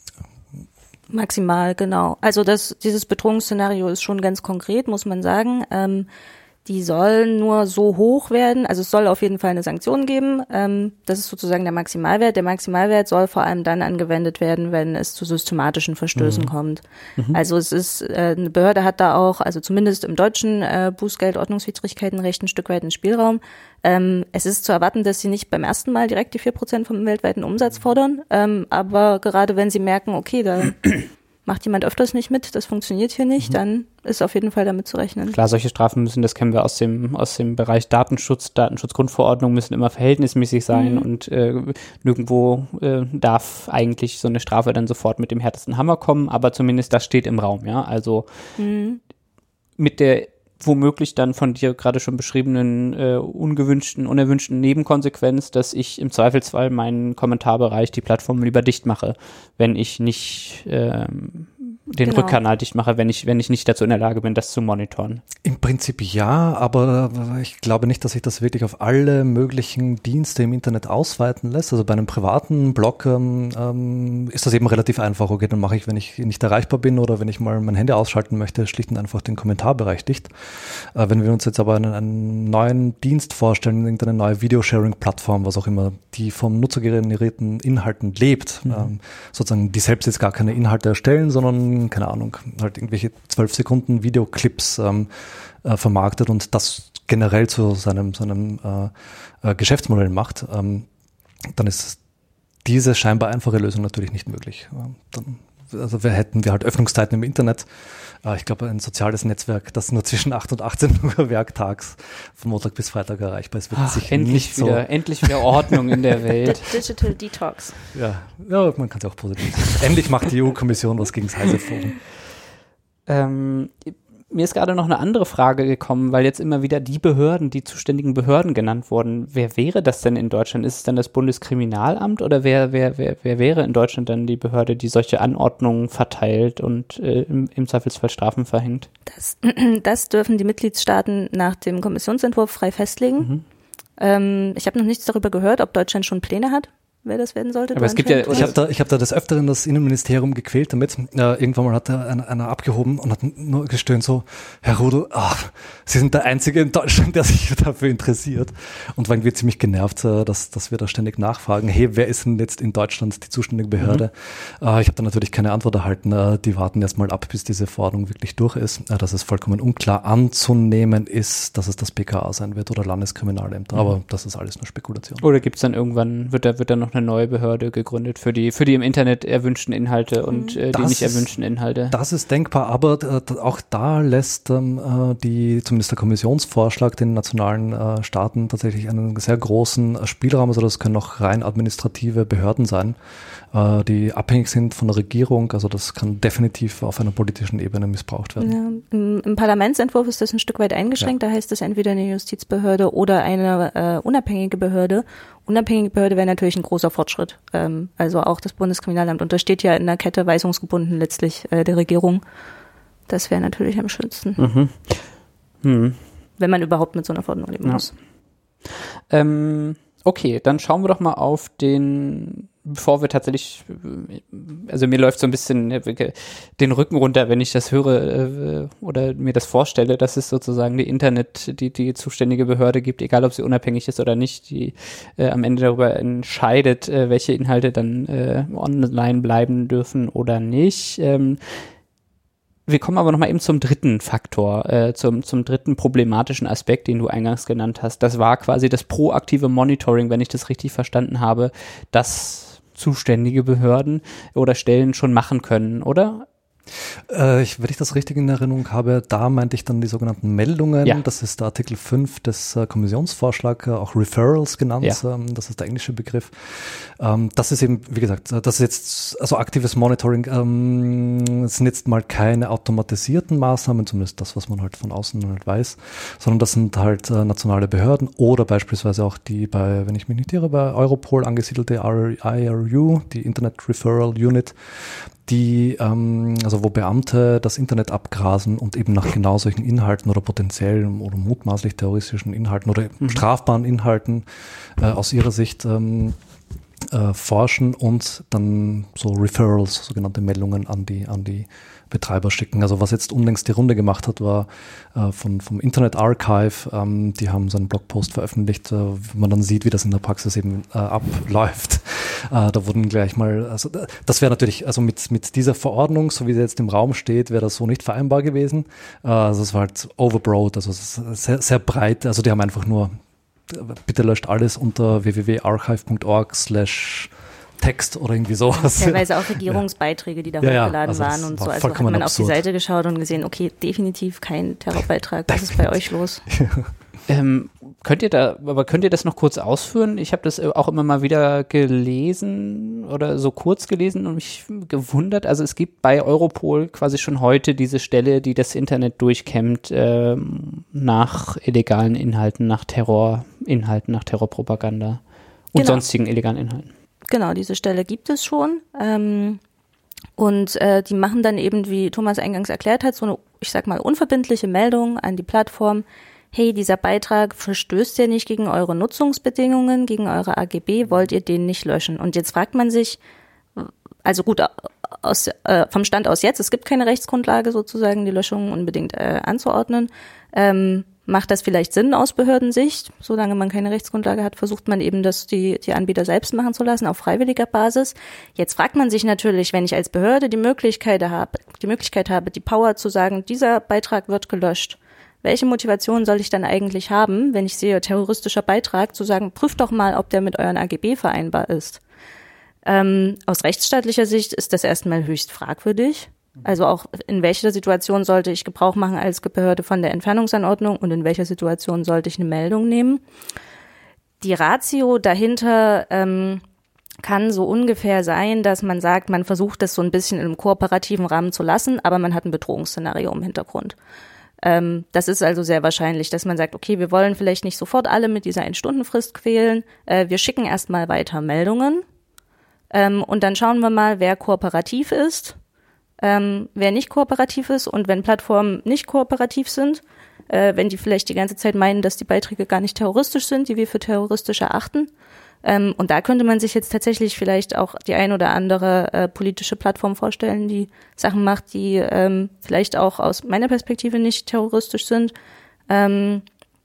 Maximal, genau. Also das, dieses Bedrohungsszenario ist schon ganz konkret, muss man sagen. Ähm, die sollen nur so hoch werden, also es soll auf jeden Fall eine Sanktion geben. Ähm, das ist sozusagen der Maximalwert. Der Maximalwert soll vor allem dann angewendet werden, wenn es zu systematischen Verstößen mhm. kommt. Mhm. Also es ist, äh, eine Behörde hat da auch, also zumindest im deutschen äh, Bußgeldordnungswidrigkeitenrecht ein Stück weit einen Spielraum. Ähm, es ist zu erwarten, dass sie nicht beim ersten Mal direkt die vier Prozent vom weltweiten Umsatz fordern, ähm, aber gerade wenn sie merken, okay, da macht jemand öfters nicht mit, das funktioniert hier nicht, mhm. dann ist auf jeden Fall damit zu rechnen. Klar, solche Strafen müssen, das kennen wir aus dem aus dem Bereich Datenschutz, Datenschutzgrundverordnung, müssen immer verhältnismäßig sein mhm. und äh, nirgendwo äh, darf eigentlich so eine Strafe dann sofort mit dem härtesten Hammer kommen, aber zumindest das steht im Raum, ja, also mhm. mit der womöglich dann von dir gerade schon beschriebenen äh, ungewünschten, unerwünschten Nebenkonsequenz, dass ich im Zweifelsfall meinen Kommentarbereich, die Plattform lieber dicht mache, wenn ich nicht ähm, den genau. Rückkanal dicht mache, wenn ich, wenn ich nicht dazu in der Lage bin, das zu monitoren. Im Prinzip ja, aber ich glaube nicht, dass sich das wirklich auf alle möglichen Dienste im Internet ausweiten lässt. Also bei einem privaten Blog ähm, ist das eben relativ einfach. Okay, dann mache ich, wenn ich nicht erreichbar bin oder wenn ich mal mein Handy ausschalten möchte, schlicht und einfach den Kommentarbereich dicht. Äh, wenn wir uns jetzt aber einen, einen neuen Dienst vorstellen, irgendeine neue Video-Sharing-Plattform, was auch immer, die vom nutzergenerierten Inhalten lebt, mhm. ähm, sozusagen, die selbst jetzt gar keine Inhalte erstellen, sondern keine Ahnung, halt irgendwelche zwölf Sekunden Videoclips ähm, äh, vermarktet und das generell zu seinem, seinem äh, äh, Geschäftsmodell macht, ähm, dann ist diese scheinbar einfache Lösung natürlich nicht möglich. Äh, dann, also wir hätten wir halt Öffnungszeiten im Internet. Äh, ich glaube, ein soziales Netzwerk, das nur zwischen acht und achtzehn Uhr werktags von Montag bis Freitag erreichbar ist, wird Ach, sich endlich nicht wieder, so endlich wieder Ordnung in der Welt. Digital Detox. Ja, ja, man kann es auch positiv sehen. Endlich macht die E U-Kommission was gegen das heiße Forum. Ähm, mir ist gerade noch eine andere Frage gekommen, weil jetzt immer wieder die Behörden, die zuständigen Behörden genannt wurden. Wer wäre das denn in Deutschland? Ist es dann das Bundeskriminalamt oder wer, wer, wer, wer wäre in Deutschland dann die Behörde, die solche Anordnungen verteilt und äh, im, im Zweifelsfall Strafen verhängt? Das, das dürfen die Mitgliedstaaten nach dem Kommissionsentwurf frei festlegen. Mhm. Ähm, ich habe noch nichts darüber gehört, ob Deutschland schon Pläne hat, wer das werden sollte. Aber es gibt ja, ich habe da, ich habe da des Öfteren das Innenministerium gequält damit. Äh, irgendwann mal hat da einer, einer abgehoben und hat nur gestöhnt so, Herr Rudel, ach, Sie sind der Einzige in Deutschland, der sich dafür interessiert. Und war irgendwie ziemlich genervt, äh, dass, dass wir da ständig nachfragen, hey, wer ist denn jetzt in Deutschland die zuständige Behörde? Mhm. Äh, ich habe da natürlich keine Antwort erhalten. Äh, die warten erst mal ab, bis diese Verordnung wirklich durch ist. Äh, dass es vollkommen unklar anzunehmen ist, dass es das B K A sein wird oder Landeskriminalämter. Mhm. Aber das ist alles nur Spekulation. Oder gibt es dann irgendwann, wird da, wird da noch eine neue Behörde gegründet für die für die im Internet erwünschten Inhalte und äh, die nicht erwünschten Inhalte. Das ist denkbar, aber äh, auch da lässt ähm, die, zumindest der Kommissionsvorschlag, den nationalen äh, Staaten tatsächlich einen sehr großen äh, Spielraum, also das können auch rein administrative Behörden sein, äh, die abhängig sind von der Regierung, also das kann definitiv auf einer politischen Ebene missbraucht werden. Ja, im, im Parlamentsentwurf ist das ein Stück weit eingeschränkt, ja. Da heißt es entweder eine Justizbehörde oder eine äh, unabhängige Behörde. Unabhängige Behörde wäre natürlich ein großer Fortschritt. Ähm, also auch das Bundeskriminalamt untersteht ja in der Kette weisungsgebunden letztlich äh, der Regierung. Das wäre natürlich am schönsten. Mhm. Mhm. Wenn man überhaupt mit so einer Verordnung leben ja. muss. Ähm, okay, dann schauen wir doch mal auf den, bevor wir tatsächlich, also mir läuft so ein bisschen den Rücken runter, wenn ich das höre oder mir das vorstelle, dass es sozusagen die Internet, die die zuständige Behörde gibt, egal ob sie unabhängig ist oder nicht, die äh, am Ende darüber entscheidet, äh, welche Inhalte dann äh, online bleiben dürfen oder nicht. Ähm, Wir kommen aber nochmal eben zum dritten Faktor, äh, zum, zum dritten problematischen Aspekt, den du eingangs genannt hast. Das war quasi das proaktive Monitoring, wenn ich das richtig verstanden habe, das zuständige Behörden oder Stellen schon machen können, oder? Äh, ich, wenn ich das richtig in Erinnerung habe, da meinte ich dann die sogenannten Meldungen. Ja. Das ist der Artikel fünf des äh, Kommissionsvorschlags, äh, auch Referrals genannt. Ja. Ähm, das ist der englische Begriff. Ähm, das ist eben, wie gesagt, das ist jetzt, also aktives Monitoring, ähm, sind jetzt mal keine automatisierten Maßnahmen, zumindest das, was man halt von außen halt weiß, sondern das sind halt äh, nationale Behörden oder beispielsweise auch die bei, wenn ich mich nicht irre, bei Europol angesiedelte I R U, die Internet Referral Unit, die, ähm, also wo Beamte das Internet abgrasen und eben nach genau solchen Inhalten oder potenziellen oder mutmaßlich terroristischen Inhalten oder mhm. strafbaren Inhalten äh, aus ihrer Sicht ähm, äh, forschen und dann so Referrals, sogenannte Meldungen an die, an die Betreiber schicken. Also was jetzt unlängst die Runde gemacht hat, war äh, von, vom Internet Archive, ähm, die haben so einen Blogpost veröffentlicht, äh, wo man dann sieht, wie das in der Praxis eben äh, abläuft. Äh, da wurden gleich mal, also das wäre natürlich, also mit, mit dieser Verordnung, so wie sie jetzt im Raum steht, wäre das so nicht vereinbar gewesen. Äh, also es war halt overbroad, also es ist sehr, sehr breit, also die haben einfach nur, bitte löscht alles unter w w w punkt archive punkt org slash Text oder irgendwie sowas. Teilweise auch Regierungsbeiträge, die da ja, hochgeladen ja, also waren und war so. Also hat man absurd. auf die Seite geschaut und gesehen, okay, definitiv kein Terrorbeitrag. Was ist bei euch los? Ähm, könnt ihr da, aber könnt ihr das noch kurz ausführen? Ich habe das auch immer mal wieder gelesen oder so kurz gelesen und mich gewundert. Also es gibt bei Europol quasi schon heute diese Stelle, die das Internet durchkämmt ähm, nach illegalen Inhalten, nach Terrorinhalten, nach Terrorpropaganda und genau. sonstigen illegalen Inhalten. Genau, diese Stelle gibt es schon. Ähm, und äh, die machen dann eben, wie Thomas eingangs erklärt hat, so eine, ich sag mal, unverbindliche Meldung an die Plattform. Hey, dieser Beitrag verstößt ja nicht gegen eure Nutzungsbedingungen, gegen eure A G B, wollt ihr den nicht löschen? Und jetzt fragt man sich, also gut, aus, äh, vom Stand aus jetzt, es gibt keine Rechtsgrundlage sozusagen, die Löschung unbedingt äh, anzuordnen. Ähm, macht das vielleicht Sinn aus Behördensicht? Solange man keine Rechtsgrundlage hat, versucht man eben, das die, die Anbieter selbst machen zu lassen, auf freiwilliger Basis. Jetzt fragt man sich natürlich, wenn ich als Behörde die Möglichkeit habe, die Möglichkeit habe, die Power zu sagen, dieser Beitrag wird gelöscht. Welche Motivation soll ich dann eigentlich haben, wenn ich sehe, terroristischer Beitrag, zu sagen, prüft doch mal, ob der mit euren A G B vereinbar ist? Ähm, aus rechtsstaatlicher Sicht ist das erstmal höchst fragwürdig. Also auch in welcher Situation sollte ich Gebrauch machen als Behörde von der Entfernungsanordnung und in welcher Situation sollte ich eine Meldung nehmen? Die Ratio dahinter ähm, kann so ungefähr sein, dass man sagt, man versucht das so ein bisschen in einem kooperativen Rahmen zu lassen, aber man hat ein Bedrohungsszenario im Hintergrund. Ähm, das ist also sehr wahrscheinlich, dass man sagt, okay, wir wollen vielleicht nicht sofort alle mit dieser Ein-Stunden-Frist quälen, äh, wir schicken erstmal weiter Meldungen ähm, und dann schauen wir mal, wer kooperativ ist. Ähm, wer nicht kooperativ ist und wenn Plattformen nicht kooperativ sind, äh, wenn die vielleicht die ganze Zeit meinen, dass die Beiträge gar nicht terroristisch sind, die wir für terroristisch erachten. Ähm, und da könnte man sich jetzt tatsächlich vielleicht auch die ein oder andere äh, politische Plattform vorstellen, die Sachen macht, die ähm, vielleicht auch aus meiner Perspektive nicht terroristisch sind ähm,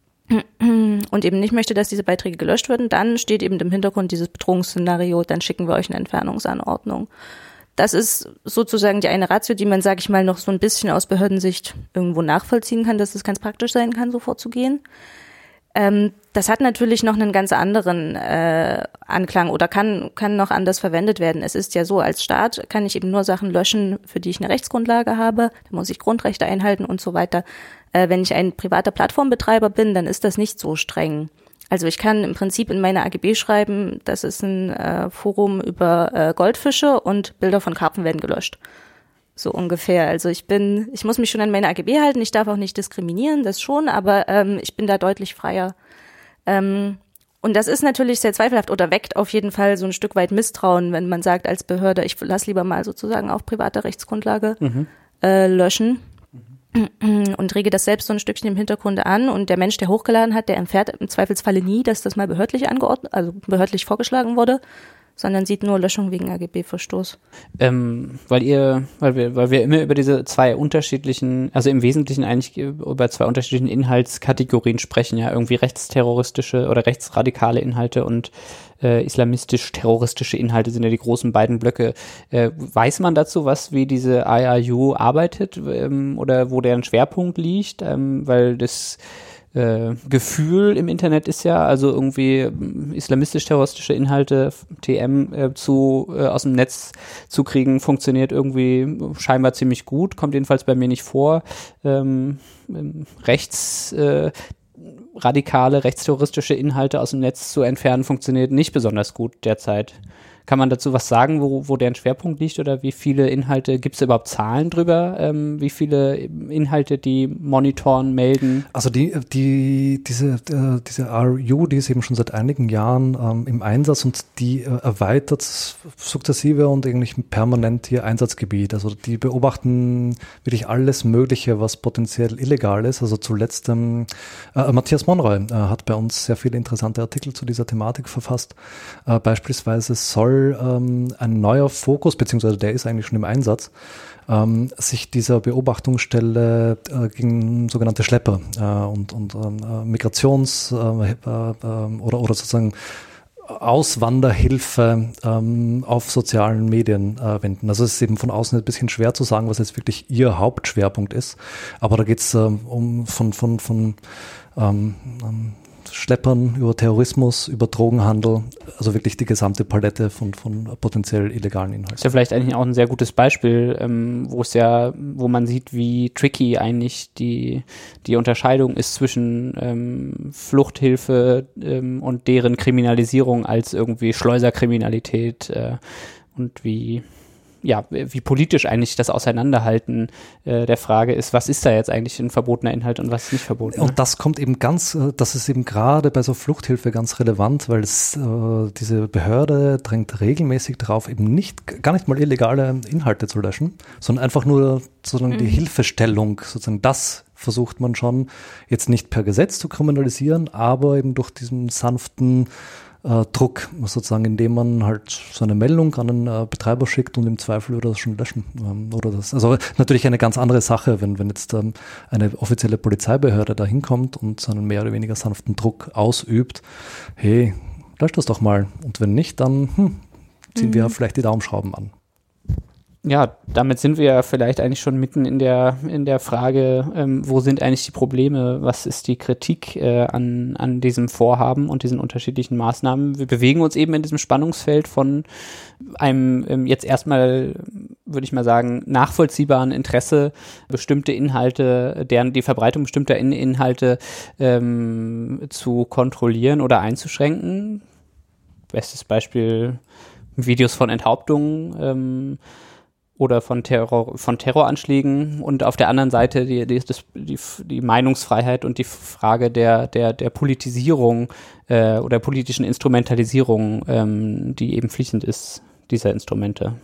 und eben nicht möchte, dass diese Beiträge gelöscht werden. Dann steht eben im Hintergrund dieses Bedrohungsszenario, dann schicken wir euch eine Entfernungsanordnung. Das ist sozusagen die eine Ratio, die man, sag ich mal, noch so ein bisschen aus Behördensicht irgendwo nachvollziehen kann, dass es ganz praktisch sein kann, so vorzugehen. Ähm, das hat natürlich noch einen ganz anderen äh, Anklang oder kann kann noch anders verwendet werden. Es ist ja so, als Staat kann ich eben nur Sachen löschen, für die ich eine Rechtsgrundlage habe. Da muss ich Grundrechte einhalten und so weiter. Äh, wenn ich ein privater Plattformbetreiber bin, dann ist das nicht so streng. Also ich kann im Prinzip in meine A G B schreiben, das ist ein äh, Forum über äh, Goldfische und Bilder von Karpfen werden gelöscht. So ungefähr. Also ich bin, ich muss mich schon an meine A G B halten, ich darf auch nicht diskriminieren, das schon, aber ähm, ich bin da deutlich freier. Ähm, und das ist natürlich sehr zweifelhaft oder weckt auf jeden Fall so ein Stück weit Misstrauen, wenn man sagt als Behörde, ich lass lieber mal sozusagen auf privater Rechtsgrundlage mhm. äh, löschen. Mhm. und rege das selbst so ein Stückchen im Hintergrund an und der Mensch, der hochgeladen hat, der erfährt im Zweifelsfalle nie, dass das mal behördlich angeordnet, also behördlich vorgeschlagen wurde, sondern sieht nur Löschung wegen A G B-Verstoß. Ähm, weil ihr, weil wir, weil wir immer über diese zwei unterschiedlichen, also im Wesentlichen eigentlich über zwei unterschiedlichen Inhaltskategorien sprechen, ja, irgendwie rechtsterroristische oder rechtsradikale Inhalte und äh, islamistisch-terroristische Inhalte sind ja die großen beiden Blöcke. Äh, weiß man dazu was, wie diese I R U arbeitet ähm, oder wo deren Schwerpunkt liegt? Ähm, weil das Äh, Gefühl im Internet ist ja, also irgendwie islamistisch-terroristische Inhalte, T M, äh, zu äh, aus dem Netz zu kriegen, funktioniert irgendwie scheinbar ziemlich gut, kommt jedenfalls bei mir nicht vor. Ähm, rechts äh, radikale, rechtsterroristische Inhalte aus dem Netz zu entfernen, funktioniert nicht besonders gut derzeit. Kann man dazu was sagen, wo, wo deren Schwerpunkt liegt oder wie viele Inhalte, gibt es überhaupt Zahlen drüber, ähm, wie viele Inhalte die monitoren, melden? Also die, die, diese, äh, diese R U, die ist eben schon seit einigen Jahren ähm, im Einsatz und die äh, erweitert sukzessive und eigentlich permanent ihr Einsatzgebiet. Also die beobachten wirklich alles Mögliche, was potenziell illegal ist. Also zuletzt ähm, äh, Matthias Monroy äh, hat bei uns sehr viele interessante Artikel zu dieser Thematik verfasst. Äh, beispielsweise soll ähm, ein neuer Fokus, beziehungsweise der ist eigentlich schon im Einsatz, ähm, sich dieser Beobachtungsstelle äh, gegen sogenannte Schlepper äh, und, und äh, Migrations- äh, äh, oder, oder sozusagen Auswanderhilfe ähm, auf sozialen Medien äh, wenden. Also es ist eben von außen ein bisschen schwer zu sagen, was jetzt wirklich ihr Hauptschwerpunkt ist, aber da geht es äh, um von, von, von ähm, ähm, Schleppern, über Terrorismus, über Drogenhandel, also wirklich die gesamte Palette von, von potenziell illegalen Inhalten. Das ist ja vielleicht eigentlich auch ein sehr gutes Beispiel, ähm, wo es ja, wo man sieht, wie tricky eigentlich die, die Unterscheidung ist zwischen ähm, Fluchthilfe ähm, und deren Kriminalisierung als irgendwie Schleuserkriminalität äh, und wie ja, wie politisch eigentlich das Auseinanderhalten äh, der Frage ist, was ist da jetzt eigentlich ein verbotener Inhalt und was ist nicht verboten. Und das kommt eben ganz, das ist eben gerade bei so Fluchthilfe ganz relevant, weil es, äh, diese Behörde drängt regelmäßig darauf, eben nicht, gar nicht mal illegale Inhalte zu löschen, sondern einfach nur sozusagen mhm. die Hilfestellung, sozusagen das versucht man schon jetzt nicht per Gesetz zu kriminalisieren, aber eben durch diesen sanften Äh, Druck, sozusagen, indem man halt so eine Meldung an den äh, Betreiber schickt und im Zweifel würde das schon löschen. Ähm, oder das. Also natürlich eine ganz andere Sache, wenn, wenn jetzt ähm, eine offizielle Polizeibehörde da hinkommt und so einen mehr oder weniger sanften Druck ausübt, hey, löscht das doch mal. Und wenn nicht, dann hm, ziehen mhm. wir vielleicht die Daumenschrauben an. Ja, damit sind wir ja vielleicht eigentlich schon mitten in der in der Frage, ähm, wo sind eigentlich die Probleme, was ist die Kritik äh, an an diesem Vorhaben und diesen unterschiedlichen Maßnahmen. Wir bewegen uns eben in diesem Spannungsfeld von einem ähm, jetzt erstmal, würde ich mal sagen, nachvollziehbaren Interesse, bestimmte Inhalte, deren die Verbreitung bestimmter In- Inhalte ähm, zu kontrollieren oder einzuschränken. Bestes Beispiel Videos von Enthauptungen, ähm, oder von Terror, von Terroranschlägen und auf der anderen Seite die, die, das, die, die Meinungsfreiheit und die Frage der, der, der Politisierung äh, oder politischen Instrumentalisierung, ähm, die eben fließend ist, dieser Instrumente.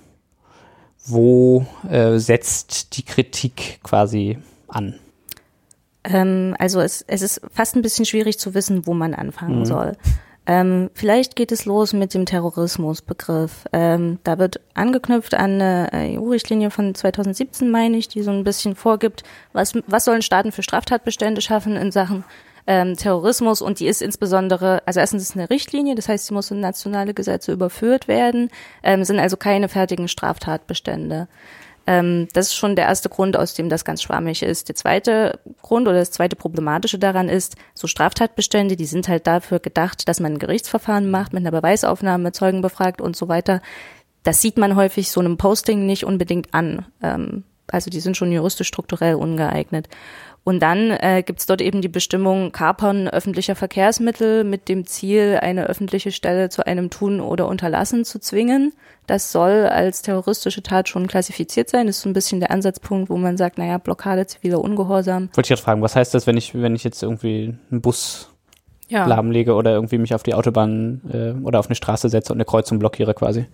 Wo äh, setzt die Kritik quasi an? Ähm, also es, es ist fast ein bisschen schwierig zu wissen, wo man anfangen mhm. soll. Ähm, vielleicht geht es los mit dem Terrorismusbegriff. Ähm, da wird angeknüpft an eine E U-Richtlinie von zweitausendsiebzehn, meine ich, die so ein bisschen vorgibt, was, was sollen Staaten für Straftatbestände schaffen in Sachen ähm, Terrorismus, und die ist insbesondere, also erstens ist es eine Richtlinie, das heißt, sie muss in nationale Gesetze überführt werden, ähm, sind also keine fertigen Straftatbestände. Das ist schon der erste Grund, aus dem das ganz schwammig ist. Der zweite Grund oder das zweite Problematische daran ist, so Straftatbestände, die sind halt dafür gedacht, dass man ein Gerichtsverfahren macht, mit einer Beweisaufnahme, Zeugen befragt und so weiter. Das sieht man häufig so einem Posting nicht unbedingt an. Also die sind schon juristisch strukturell ungeeignet. Und dann äh, gibt es dort eben die Bestimmung Kapern öffentlicher Verkehrsmittel mit dem Ziel, eine öffentliche Stelle zu einem Tun oder Unterlassen zu zwingen. Das soll als terroristische Tat schon klassifiziert sein. Das ist so ein bisschen der Ansatzpunkt, wo man sagt, naja, Blockade, ziviler Ungehorsam. Wollte ich gerade fragen, was heißt das, wenn ich, wenn ich jetzt irgendwie einen Bus ja. lahmlege oder irgendwie mich auf die Autobahn äh, oder auf eine Straße setze und eine Kreuzung blockiere quasi?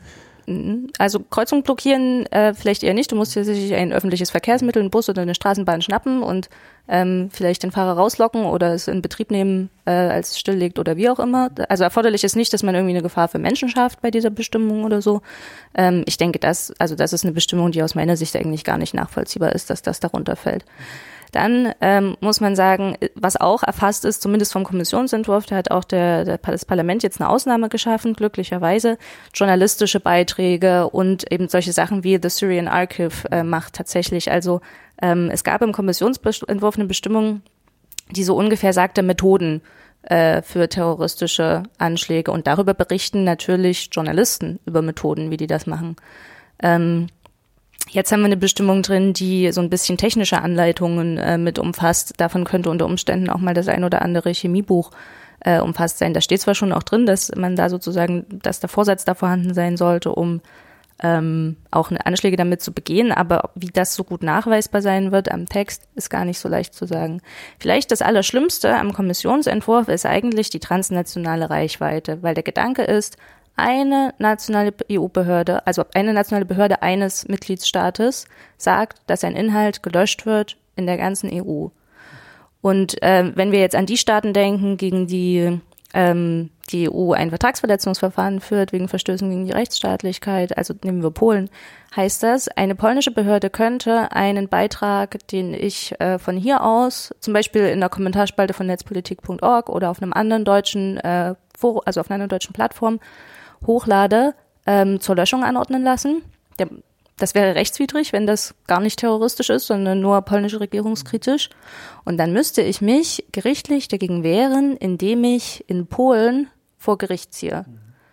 Also Kreuzung blockieren äh, vielleicht eher nicht. Du musst dir sicherlich ein öffentliches Verkehrsmittel, einen Bus oder eine Straßenbahn schnappen und ähm, vielleicht den Fahrer rauslocken oder es in Betrieb nehmen, äh, als es stilllegt oder wie auch immer. Also erforderlich ist nicht, dass man irgendwie eine Gefahr für Menschen schafft bei dieser Bestimmung oder so. Ähm, ich denke, das, also das ist eine Bestimmung, die aus meiner Sicht eigentlich gar nicht nachvollziehbar ist, dass das darunter fällt. Dann ähm, muss man sagen, was auch erfasst ist, zumindest vom Kommissionsentwurf, da hat auch der, der, das Parlament jetzt eine Ausnahme geschaffen, glücklicherweise, journalistische Beiträge und eben solche Sachen wie The Syrian Archive äh, macht tatsächlich. Also ähm, es gab im Kommissionsentwurf eine Bestimmung, die so ungefähr sagte, Methoden äh, für terroristische Anschläge, und darüber berichten natürlich Journalisten über Methoden, wie die das machen. Ähm, Jetzt haben wir eine Bestimmung drin, die so ein bisschen technische Anleitungen äh, mit umfasst. Davon könnte unter Umständen auch mal das ein oder andere Chemiebuch äh, umfasst sein. Da steht zwar schon auch drin, dass man da sozusagen, dass der Vorsatz da vorhanden sein sollte, um ähm, auch eine Anschläge damit zu begehen, aber wie das so gut nachweisbar sein wird am Text, ist gar nicht so leicht zu sagen. Vielleicht das Allerschlimmste am Kommissionsentwurf ist eigentlich die transnationale Reichweite, weil der Gedanke ist, eine nationale E U-Behörde, also eine nationale Behörde eines Mitgliedstaates sagt, dass ein Inhalt gelöscht wird in der ganzen E U. Und äh, wenn wir jetzt an die Staaten denken, gegen die ähm, die E U ein Vertragsverletzungsverfahren führt wegen Verstößen gegen die Rechtsstaatlichkeit, also nehmen wir Polen, heißt das, eine polnische Behörde könnte einen Beitrag, den ich äh, von hier aus, zum Beispiel in der Kommentarspalte von netzpolitik punkt org oder auf einem anderen deutschen äh, Forum, also auf einer anderen deutschen Plattform, hochlade, ähm, zur Löschung anordnen lassen. Der, das wäre rechtswidrig, wenn das gar nicht terroristisch ist, sondern nur polnische regierungskritisch. Und dann müsste ich mich gerichtlich dagegen wehren, indem ich in Polen vor Gericht ziehe.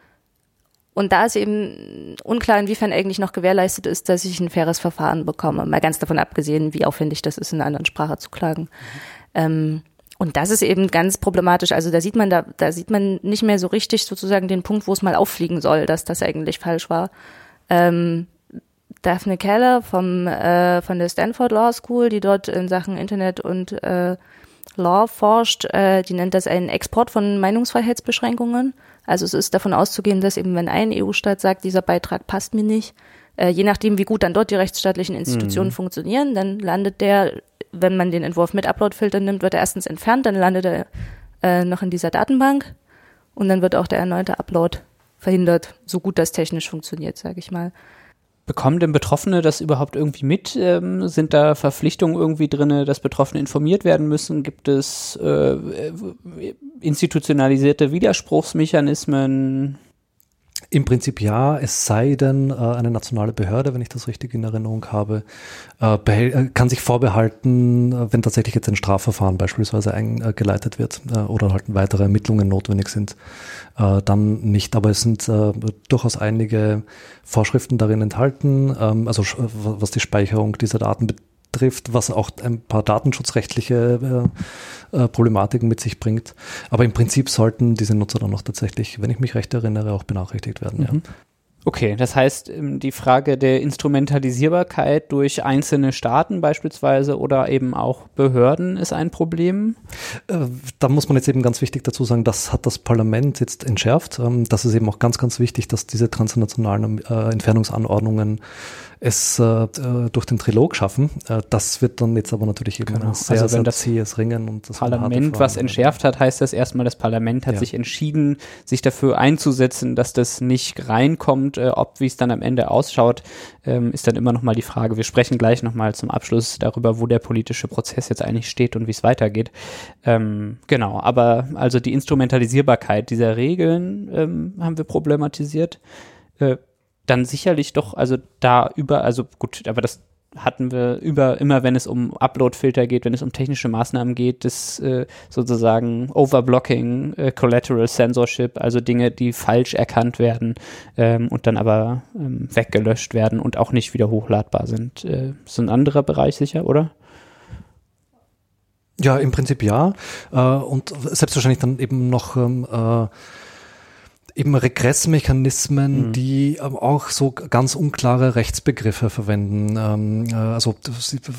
Und da ist eben unklar, inwiefern eigentlich noch gewährleistet ist, dass ich ein faires Verfahren bekomme. Mal ganz davon abgesehen, wie aufwendig das ist, in einer anderen Sprache zu klagen. Mhm. Ähm, Und das ist eben ganz problematisch. Also da sieht man, da, da sieht man nicht mehr so richtig sozusagen den Punkt, wo es mal auffliegen soll, dass das eigentlich falsch war. Ähm, Daphne Keller vom, äh, von der Stanford Law School, die dort in Sachen Internet und äh, Law forscht, äh, die nennt das einen Export von Meinungsfreiheitsbeschränkungen. Also es ist davon auszugehen, dass eben wenn ein E U-Staat sagt, dieser Beitrag passt mir nicht, äh, je nachdem, wie gut dann dort die rechtsstaatlichen Institutionen mhm. funktionieren, dann landet der, wenn man den Entwurf mit Upload-Filter nimmt, wird er erstens entfernt, dann landet er äh, noch in dieser Datenbank und dann wird auch der erneute Upload verhindert, so gut das technisch funktioniert, sage ich mal. Bekommen denn Betroffene das überhaupt irgendwie mit? Ähm, sind da Verpflichtungen irgendwie drin, dass Betroffene informiert werden müssen? Gibt es äh, institutionalisierte Widerspruchsmechanismen? Im Prinzip ja, es sei denn, äh, eine nationale Behörde, wenn ich das richtig in Erinnerung habe, äh, behält, kann sich vorbehalten, äh, wenn tatsächlich jetzt ein Strafverfahren beispielsweise eingeleitet wird äh, oder halt weitere Ermittlungen notwendig sind, äh, dann nicht. Aber es sind äh, durchaus einige Vorschriften darin enthalten, ähm, also was die Speicherung dieser Daten betrifft, trifft, was auch ein paar datenschutzrechtliche äh, äh, Problematiken mit sich bringt. Aber im Prinzip sollten diese Nutzer dann noch tatsächlich, wenn ich mich recht erinnere, auch benachrichtigt werden. Mhm. Ja. Okay, das heißt, die Frage der Instrumentalisierbarkeit durch einzelne Staaten beispielsweise oder eben auch Behörden ist ein Problem? Äh, da muss man jetzt eben ganz wichtig dazu sagen, das hat das Parlament jetzt entschärft. Ähm, das ist eben auch ganz, ganz wichtig, dass diese transnationalen äh, Entfernungsanordnungen es äh, durch den Trilog schaffen. Äh, das wird dann jetzt aber natürlich eben genau. ein sehr, also wenn sehr das zähes Ringen. Und das Parlament was entschärft hat, heißt das erstmal, das Parlament hat ja. sich entschieden, sich dafür einzusetzen, dass das nicht reinkommt. Äh, ob, wie es dann am Ende ausschaut, ähm, ist dann immer noch mal die Frage. Wir sprechen gleich noch mal zum Abschluss darüber, wo der politische Prozess jetzt eigentlich steht und wie es weitergeht. Ähm, genau, aber also die Instrumentalisierbarkeit dieser Regeln ähm, haben wir problematisiert. Äh, Dann sicherlich doch, also da über, also gut, aber das hatten wir über, immer wenn es um Upload-Filter geht, wenn es um technische Maßnahmen geht, das äh, sozusagen Overblocking, äh, Collateral Censorship, also Dinge, die falsch erkannt werden ähm, und dann aber ähm, weggelöscht werden und auch nicht wieder hochladbar sind. Äh, ist ein anderer Bereich sicher, oder? Ja, im Prinzip ja. Äh, und selbstverständlich dann eben noch ähm, äh, eben Regressmechanismen, mhm. die ähm, auch so ganz unklare Rechtsbegriffe verwenden. Ähm, äh, also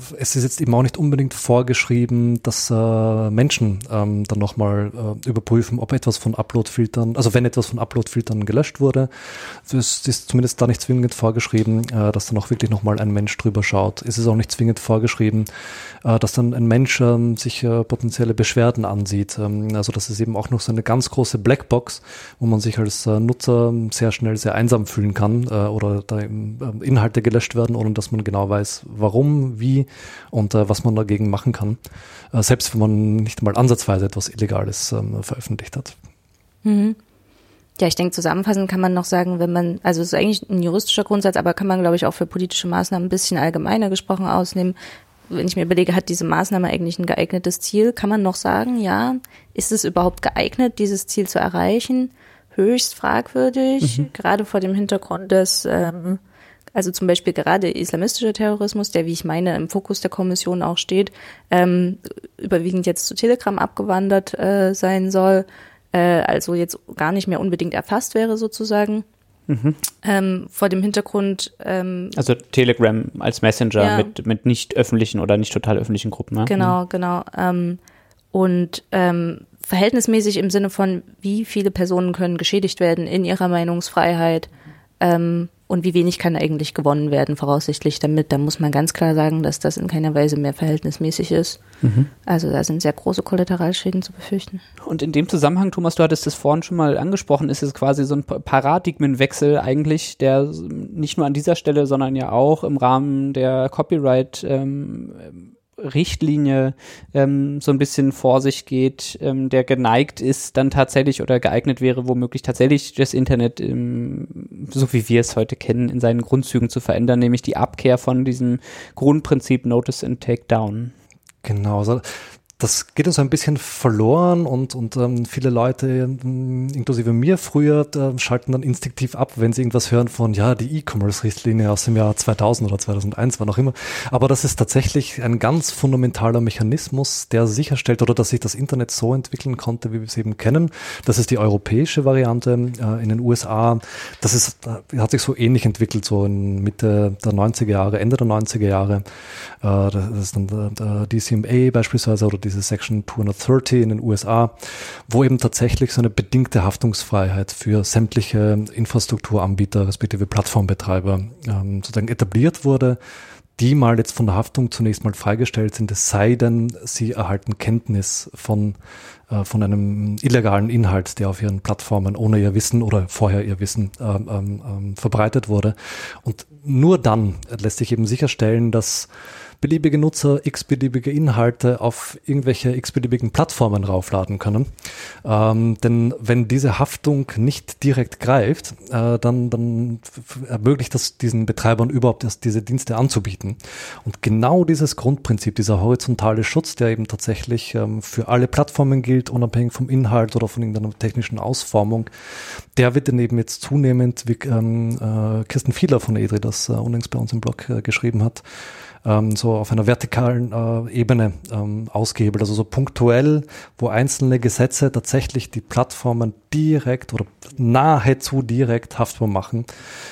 es ist jetzt eben auch nicht unbedingt vorgeschrieben, dass äh, Menschen ähm, dann nochmal äh, überprüfen, ob etwas von Upload-Filtern, also wenn etwas von Upload-Filtern gelöscht wurde, es ist zumindest da nicht zwingend vorgeschrieben, äh, dass dann auch wirklich nochmal ein Mensch drüber schaut. Es ist auch nicht zwingend vorgeschrieben, äh, dass dann ein Mensch ähm, sich äh, potenzielle Beschwerden ansieht. Ähm, also das ist eben auch noch so eine ganz große Blackbox, wo man sich als äh, Nutzer sehr schnell sehr einsam fühlen kann äh, oder da eben äh, Inhalte gelöscht werden, ohne dass man genau weiß, warum, wie und äh, was man dagegen machen kann. Äh, selbst wenn man nicht mal ansatzweise etwas Illegales ähm, veröffentlicht hat. Mhm. Ja, ich denke, zusammenfassend kann man noch sagen, wenn man, also es ist eigentlich ein juristischer Grundsatz, aber kann man, glaube ich, auch für politische Maßnahmen ein bisschen allgemeiner gesprochen ausnehmen. Wenn ich mir überlege, hat diese Maßnahme eigentlich ein geeignetes Ziel? Kann man noch sagen, ja, ist es überhaupt geeignet, dieses Ziel zu erreichen? Höchst fragwürdig, mhm. gerade vor dem Hintergrund des, ähm, also zum Beispiel gerade islamistischer Terrorismus, der, wie ich meine, im Fokus der Kommission auch steht, ähm, überwiegend jetzt zu Telegram abgewandert äh, sein soll, äh, also jetzt gar nicht mehr unbedingt erfasst wäre sozusagen. Mhm. Ähm, vor dem Hintergrund ähm, also Telegram als Messenger ja. mit mit nicht öffentlichen oder nicht total öffentlichen Gruppen. Ne? Genau, mhm. genau. Ähm, und ähm, verhältnismäßig im Sinne von, wie viele Personen können geschädigt werden in ihrer Meinungsfreiheit ähm, und wie wenig kann eigentlich gewonnen werden voraussichtlich damit. Da muss man ganz klar sagen, dass das in keiner Weise mehr verhältnismäßig ist. Mhm. Also da sind sehr große Kollateralschäden zu befürchten. Und in dem Zusammenhang, Thomas, du hattest das vorhin schon mal angesprochen, ist es quasi so ein Paradigmenwechsel eigentlich, der nicht nur an dieser Stelle, sondern ja auch im Rahmen der Copyright ähm, Richtlinie ähm, so ein bisschen vor sich geht, ähm, der geneigt ist, dann tatsächlich oder geeignet wäre, womöglich tatsächlich das Internet, ähm, so wie wir es heute kennen, in seinen Grundzügen zu verändern, nämlich die Abkehr von diesem Grundprinzip Notice and Take Down. Genau, also das geht uns ein bisschen verloren und, und ähm, viele Leute, inklusive mir früher, äh, schalten dann instinktiv ab, wenn sie irgendwas hören von, ja, die E-Commerce-Richtlinie aus dem Jahr zweitausend oder zweitausendeins, wann auch immer. Aber das ist tatsächlich ein ganz fundamentaler Mechanismus, der sicherstellt oder dass sich das Internet so entwickeln konnte, wie wir es eben kennen. Das ist die europäische Variante äh, in den U S A. Das ist, äh, hat sich so ähnlich entwickelt, so in Mitte der neunziger Jahre, Ende der neunziger Jahre. Äh, das ist dann der, der D C M A beispielsweise oder die diese Section zweihundertdreißig in den U S A, wo eben tatsächlich so eine bedingte Haftungsfreiheit für sämtliche Infrastrukturanbieter respektive Plattformbetreiber ähm, sozusagen etabliert wurde, die mal jetzt von der Haftung zunächst mal freigestellt sind, es sei denn, sie erhalten Kenntnis von, äh, von einem illegalen Inhalt, der auf ihren Plattformen ohne ihr Wissen oder vorher ihr Wissen ähm, ähm, verbreitet wurde. Und nur dann lässt sich eben sicherstellen, dass beliebige Nutzer x-beliebige Inhalte auf irgendwelche x-beliebigen Plattformen raufladen können. Ähm, denn wenn diese Haftung nicht direkt greift, äh, dann, dann ermöglicht das diesen Betreibern überhaupt erst diese Dienste anzubieten. Und genau dieses Grundprinzip, dieser horizontale Schutz, der eben tatsächlich ähm, für alle Plattformen gilt, unabhängig vom Inhalt oder von irgendeiner technischen Ausformung, der wird dann eben jetzt zunehmend, wie ähm, äh, Kirsten Fiedler von EDRI das äh, unlängst bei uns im Blog äh, geschrieben hat, ähm, so auf einer vertikalen äh, Ebene ähm, ausgehebelt, also so punktuell, wo einzelne Gesetze tatsächlich die Plattformen direkt oder nahezu direkt haftbar machen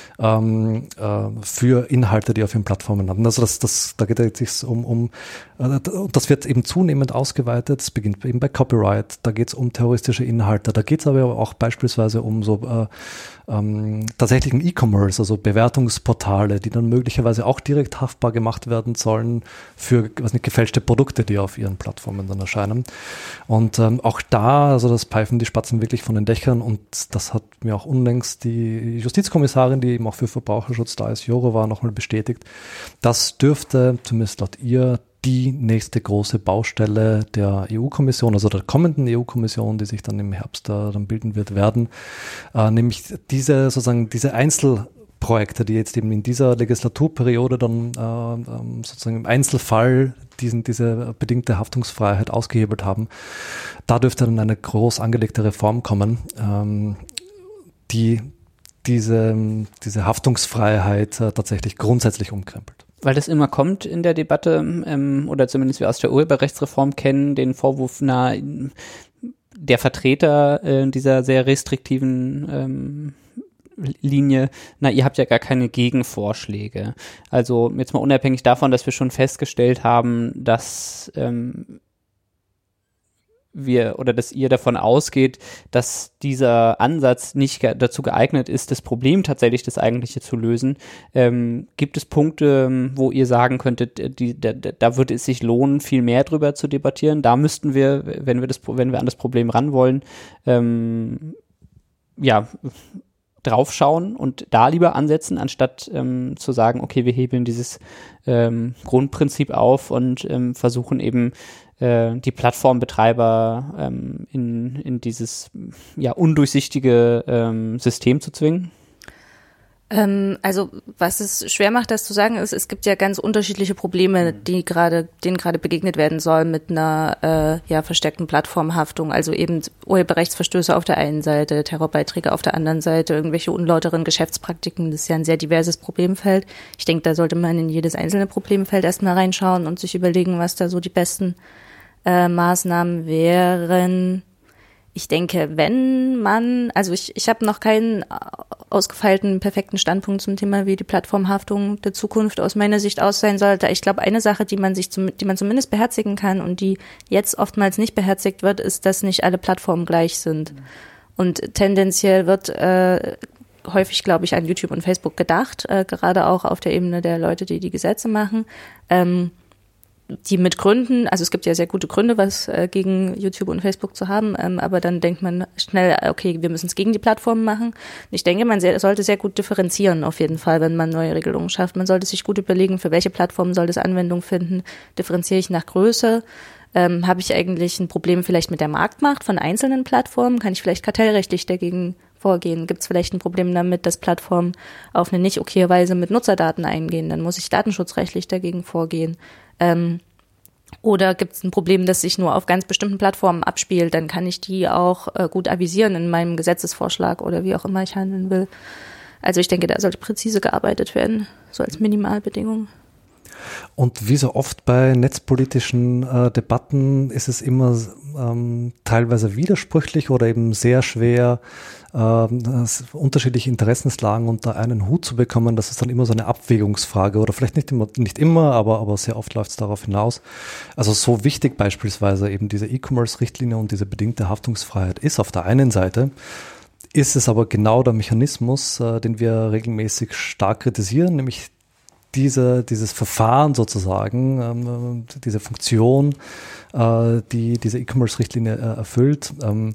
ähm, äh, für Inhalte, die auf ihren Plattformen landen. Also das, das, da geht es sich um, um äh, das wird eben zunehmend ausgeweitet. Es beginnt eben bei Copyright, da geht es um terroristische Inhalte, da geht es aber auch beispielsweise um so äh, ähm, tatsächlichen E-Commerce, also Bewertungsportale, die dann möglicherweise auch direkt haftbar gemacht werden sollen für was nicht, gefälschte Produkte, die auf ihren Plattformen dann erscheinen. Und ähm, auch da, also das pfeifen die Spatzen wirklich von den Dächern und das hat mir auch unlängst die Justizkommissarin, die eben auch für Verbraucherschutz da ist, Jourova, nochmal bestätigt. Das dürfte, zumindest laut ihr, die nächste große Baustelle der E U-Kommission, also der kommenden E U-Kommission, die sich dann im Herbst äh, dann bilden wird, werden, äh, nämlich diese sozusagen diese Einzelprojekte, die jetzt eben in dieser Legislaturperiode dann äh, sozusagen im Einzelfall diesen, diese bedingte Haftungsfreiheit ausgehebelt haben. Da dürfte dann eine groß angelegte Reform kommen, ähm, die diese, diese Haftungsfreiheit äh, tatsächlich grundsätzlich umkrempelt. Weil das immer kommt in der Debatte, ähm, oder zumindest wir aus der Urheberrechtsreform kennen, den Vorwurf, na, der Vertreter äh, dieser sehr restriktiven ähm, Linie, na, ihr habt ja gar keine Gegenvorschläge. Also jetzt mal unabhängig davon, dass wir schon festgestellt haben, dass ähm, wir oder dass ihr davon ausgeht, dass dieser Ansatz nicht ge- dazu geeignet ist, das Problem tatsächlich das eigentliche zu lösen. Ähm, gibt es Punkte, wo ihr sagen könntet, die, da, da würde es sich lohnen, viel mehr drüber zu debattieren? Da müssten wir, wenn wir das, wenn wir an das Problem ran wollen, ähm, ja, draufschauen und da lieber ansetzen, anstatt ähm, zu sagen, okay, wir hebeln dieses ähm, Grundprinzip auf und ähm, versuchen eben die Plattformbetreiber ähm, in, in dieses ja undurchsichtige ähm, System zu zwingen? Ähm, also was es schwer macht, das zu sagen, ist, es gibt ja ganz unterschiedliche Probleme, die gerade, denen gerade begegnet werden soll mit einer äh, ja versteckten Plattformhaftung. Also eben Urheberrechtsverstöße auf der einen Seite, Terrorbeiträge auf der anderen Seite, irgendwelche unlauteren Geschäftspraktiken. Das ist ja ein sehr diverses Problemfeld. Ich denke, da sollte man in jedes einzelne Problemfeld erstmal reinschauen und sich überlegen, was da so die besten äh, Maßnahmen wären. Ich denke, wenn man, also ich, ich habe noch keinen ausgefeilten, perfekten Standpunkt zum Thema, wie die Plattformhaftung der Zukunft aus meiner Sicht aus sein sollte. Ich glaube, eine Sache, die man sich, zum, die man zumindest beherzigen kann und die jetzt oftmals nicht beherzigt wird, ist, dass nicht alle Plattformen gleich sind. Und tendenziell wird äh, häufig, glaube ich, an YouTube und Facebook gedacht, äh, gerade auch auf der Ebene der Leute, die die Gesetze machen. Ähm, die mit Gründen, also es gibt ja sehr gute Gründe, was äh, gegen YouTube und Facebook zu haben, ähm, aber dann denkt man schnell, okay, wir müssen es gegen die Plattformen machen. Ich denke, man sehr, sollte sehr gut differenzieren auf jeden Fall, wenn man neue Regelungen schafft. Man sollte sich gut überlegen, für welche Plattformen soll das Anwendung finden. Differenziere ich nach Größe? Ähm, habe ich eigentlich ein Problem vielleicht mit der Marktmacht von einzelnen Plattformen? Kann ich vielleicht kartellrechtlich dagegen vorgehen? Gibt es vielleicht ein Problem damit, dass Plattformen auf eine nicht okaye Weise mit Nutzerdaten eingehen? Dann muss ich datenschutzrechtlich dagegen vorgehen. Ähm, oder gibt es ein Problem, das sich nur auf ganz bestimmten Plattformen abspielt, dann kann ich die auch äh, gut avisieren in meinem Gesetzesvorschlag oder wie auch immer ich handeln will. Also ich denke, da sollte präzise gearbeitet werden, so als Minimalbedingung. Und wie so oft bei netzpolitischen äh, Debatten ist es immer ähm, teilweise widersprüchlich oder eben sehr schwer, ähm, unterschiedliche Interessenslagen unter einen Hut zu bekommen. Das ist dann immer so eine Abwägungsfrage oder vielleicht nicht immer, nicht immer, aber, aber sehr oft läuft es darauf hinaus. Also so wichtig beispielsweise eben diese E-Commerce-Richtlinie und diese bedingte Haftungsfreiheit ist auf der einen Seite, ist es aber genau der Mechanismus, äh, den wir regelmäßig stark kritisieren, nämlich Diese, dieses Verfahren sozusagen, ähm, diese Funktion, äh, die diese E-Commerce-Richtlinie äh, erfüllt, ähm,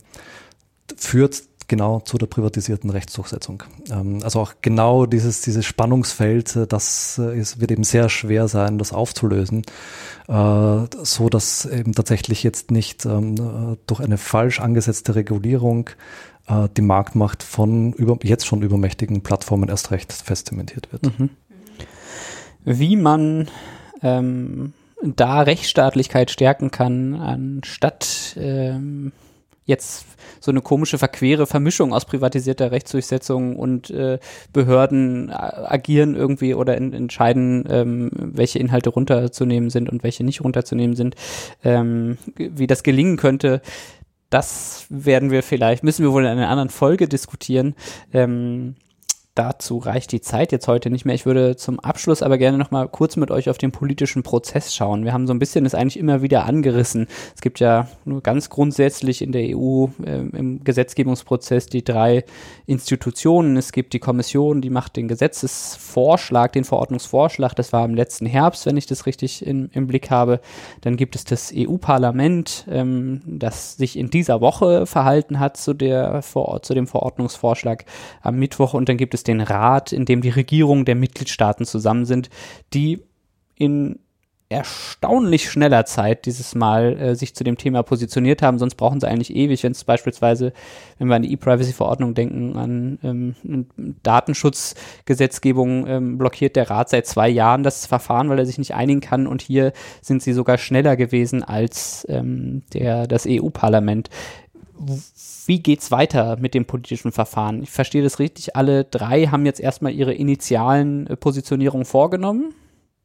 führt genau zu der privatisierten Rechtsdurchsetzung. Ähm, also auch genau dieses, dieses Spannungsfeld, äh, das äh, ist, wird eben sehr schwer sein, das aufzulösen, äh, so dass eben tatsächlich jetzt nicht ähm, durch eine falsch angesetzte Regulierung äh, die Marktmacht von über, jetzt schon übermächtigen Plattformen erst recht festzementiert wird. Mhm. Wie man ähm, da Rechtsstaatlichkeit stärken kann, anstatt ähm, jetzt so eine komische, verquere Vermischung aus privatisierter Rechtsdurchsetzung und äh, Behörden agieren irgendwie oder in, entscheiden, ähm, welche Inhalte runterzunehmen sind und welche nicht runterzunehmen sind, ähm, wie das gelingen könnte. Das werden wir vielleicht, müssen wir wohl in einer anderen Folge diskutieren. Ähm, Dazu reicht die Zeit jetzt heute nicht mehr. Ich würde zum Abschluss aber gerne noch mal kurz mit euch auf den politischen Prozess schauen. Wir haben so ein bisschen das eigentlich immer wieder angerissen. Es gibt ja nur ganz grundsätzlich in der E U äh, im Gesetzgebungsprozess die drei Institutionen. Es gibt die Kommission, die macht den Gesetzesvorschlag, den Verordnungsvorschlag. Das war im letzten Herbst, wenn ich das richtig in, im Blick habe. Dann gibt es das E U-Parlament, ähm, das sich in dieser Woche verhalten hat zu, der, zu dem Verordnungsvorschlag am Mittwoch. Und dann gibt es den Rat, in dem die Regierungen der Mitgliedstaaten zusammen sind, die in erstaunlich schneller Zeit dieses Mal äh, sich zu dem Thema positioniert haben, sonst brauchen sie eigentlich ewig, wenn es beispielsweise, wenn wir an die E-Privacy-Verordnung denken, an ähm, Datenschutzgesetzgebung, ähm, blockiert der Rat seit zwei Jahren das Verfahren, weil er sich nicht einigen kann, und hier sind sie sogar schneller gewesen als ähm, der, das E U-Parlament. Wie geht's weiter mit dem politischen Verfahren? Ich verstehe das richtig, alle drei haben jetzt erstmal ihre initialen äh, Positionierungen vorgenommen?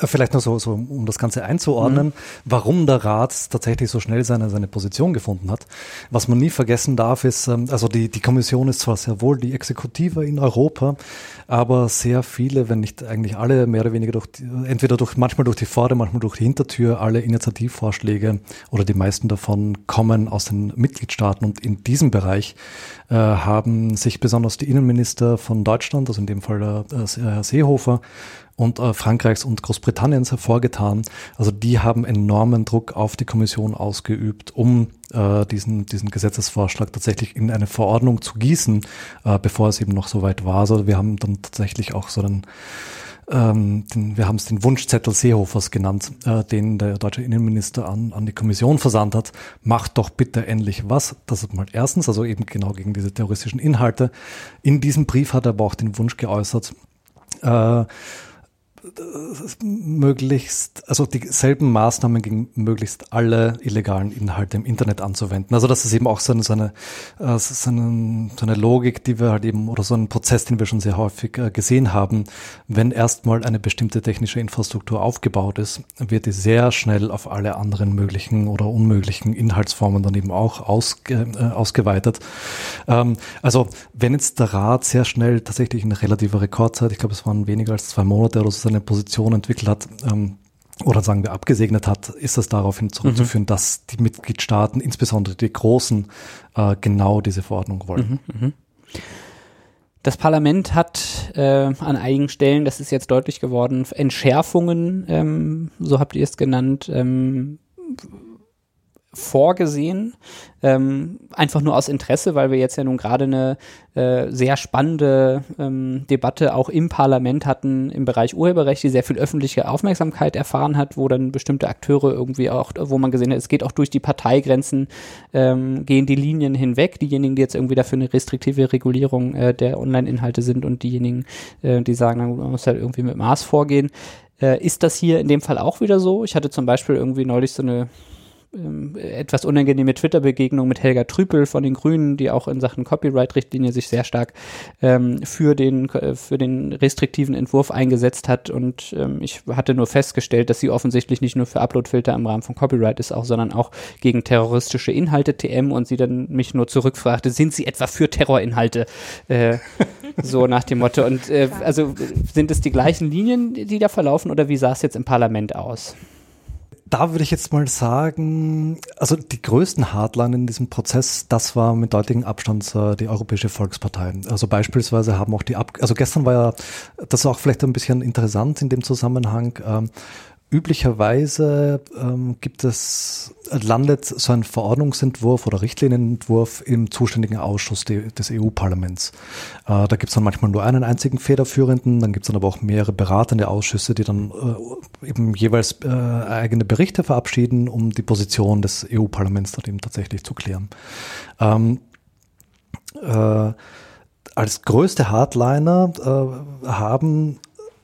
Vielleicht noch so, so, um das Ganze einzuordnen, mhm. warum der Rat tatsächlich so schnell seine, seine Position gefunden hat. Was man nie vergessen darf, ist, also die, die Kommission ist zwar sehr wohl die Exekutive in Europa, aber sehr viele, wenn nicht eigentlich alle, mehr oder weniger durch, die, entweder durch, manchmal durch die Vorder-, manchmal durch die Hintertür, alle Initiativvorschläge oder die meisten davon kommen aus den Mitgliedstaaten, und in diesem Bereich äh, haben sich besonders die Innenminister von Deutschland, also in dem Fall der, äh, Herr Seehofer, und äh, Frankreichs und Großbritanniens hervorgetan. Also die haben enormen Druck auf die Kommission ausgeübt, um äh, diesen, diesen Gesetzesvorschlag tatsächlich in eine Verordnung zu gießen, äh, bevor es eben noch so weit war. Also wir haben dann tatsächlich auch so einen, ähm, den, wir haben es den Wunschzettel Seehofers genannt, äh, den der deutsche Innenminister an, an die Kommission versandt hat. Macht doch bitte endlich was. Das ist mal erstens, also eben genau gegen diese terroristischen Inhalte. In diesem Brief hat er aber auch den Wunsch geäußert, äh, möglichst, also dieselben Maßnahmen gegen möglichst alle illegalen Inhalte im Internet anzuwenden. Also das ist eben auch so eine, so eine, so eine, so eine Logik, die wir halt eben, oder so ein Prozess, den wir schon sehr häufig gesehen haben. Wenn erstmal eine bestimmte technische Infrastruktur aufgebaut ist, wird die sehr schnell auf alle anderen möglichen oder unmöglichen Inhaltsformen dann eben auch ausge, äh, ausgeweitet. Ähm, also wenn jetzt der Rat sehr schnell tatsächlich in relativer Rekordzeit, ich glaube es waren weniger als zwei Monate oder so, eine Position entwickelt hat, ähm, oder sagen wir abgesegnet hat, ist das daraufhin zurückzuführen, mhm. dass die Mitgliedstaaten, insbesondere die Großen, äh, genau diese Verordnung wollen. Mhm, mh. Das Parlament hat äh, an einigen Stellen, das ist jetzt deutlich geworden, Entschärfungen, ähm, so habt ihr es genannt, ähm, vorgesehen, ähm, einfach nur aus Interesse, weil wir jetzt ja nun gerade eine äh, sehr spannende ähm, Debatte auch im Parlament hatten im Bereich Urheberrecht, die sehr viel öffentliche Aufmerksamkeit erfahren hat, wo dann bestimmte Akteure irgendwie auch, wo man gesehen hat, es geht auch durch die Parteigrenzen, ähm, gehen die Linien hinweg, diejenigen, die jetzt irgendwie dafür eine restriktive Regulierung äh, der Online-Inhalte sind, und diejenigen, äh, die sagen, man muss halt irgendwie mit Maß vorgehen. Äh, ist das hier in dem Fall auch wieder so? Ich hatte zum Beispiel irgendwie neulich so eine Ähm, etwas unangenehme Twitter-Begegnung mit Helga Trüpel von den Grünen, die auch in Sachen Copyright-Richtlinie sich sehr stark ähm, für den äh, für den restriktiven Entwurf eingesetzt hat, und ähm, ich hatte nur festgestellt, dass sie offensichtlich nicht nur für Uploadfilter im Rahmen von Copyright ist, auch, sondern auch gegen terroristische Inhalte, T M, und sie dann mich nur zurückfragte, sind sie etwa für Terrorinhalte? Äh, so nach dem Motto. Und äh, also sind es die gleichen Linien, die da verlaufen, oder wie sah es jetzt im Parlament aus? Da würde ich jetzt mal sagen, also die größten Hardliner in diesem Prozess, das war mit deutlichem Abstand äh, die Europäische Volkspartei. Also beispielsweise haben auch die, Ab also gestern war ja, das ist auch vielleicht ein bisschen interessant in dem Zusammenhang, ähm, üblicherweise ähm, gibt es, landet so ein Verordnungsentwurf oder Richtlinienentwurf im zuständigen Ausschuss de, des E U-Parlaments. Äh, da gibt es dann manchmal nur einen einzigen Federführenden, dann gibt es dann aber auch mehrere beratende Ausschüsse, die dann äh, eben jeweils äh, eigene Berichte verabschieden, um die Position des E U-Parlaments dann eben tatsächlich zu klären. Ähm, äh, als größte Hardliner äh, haben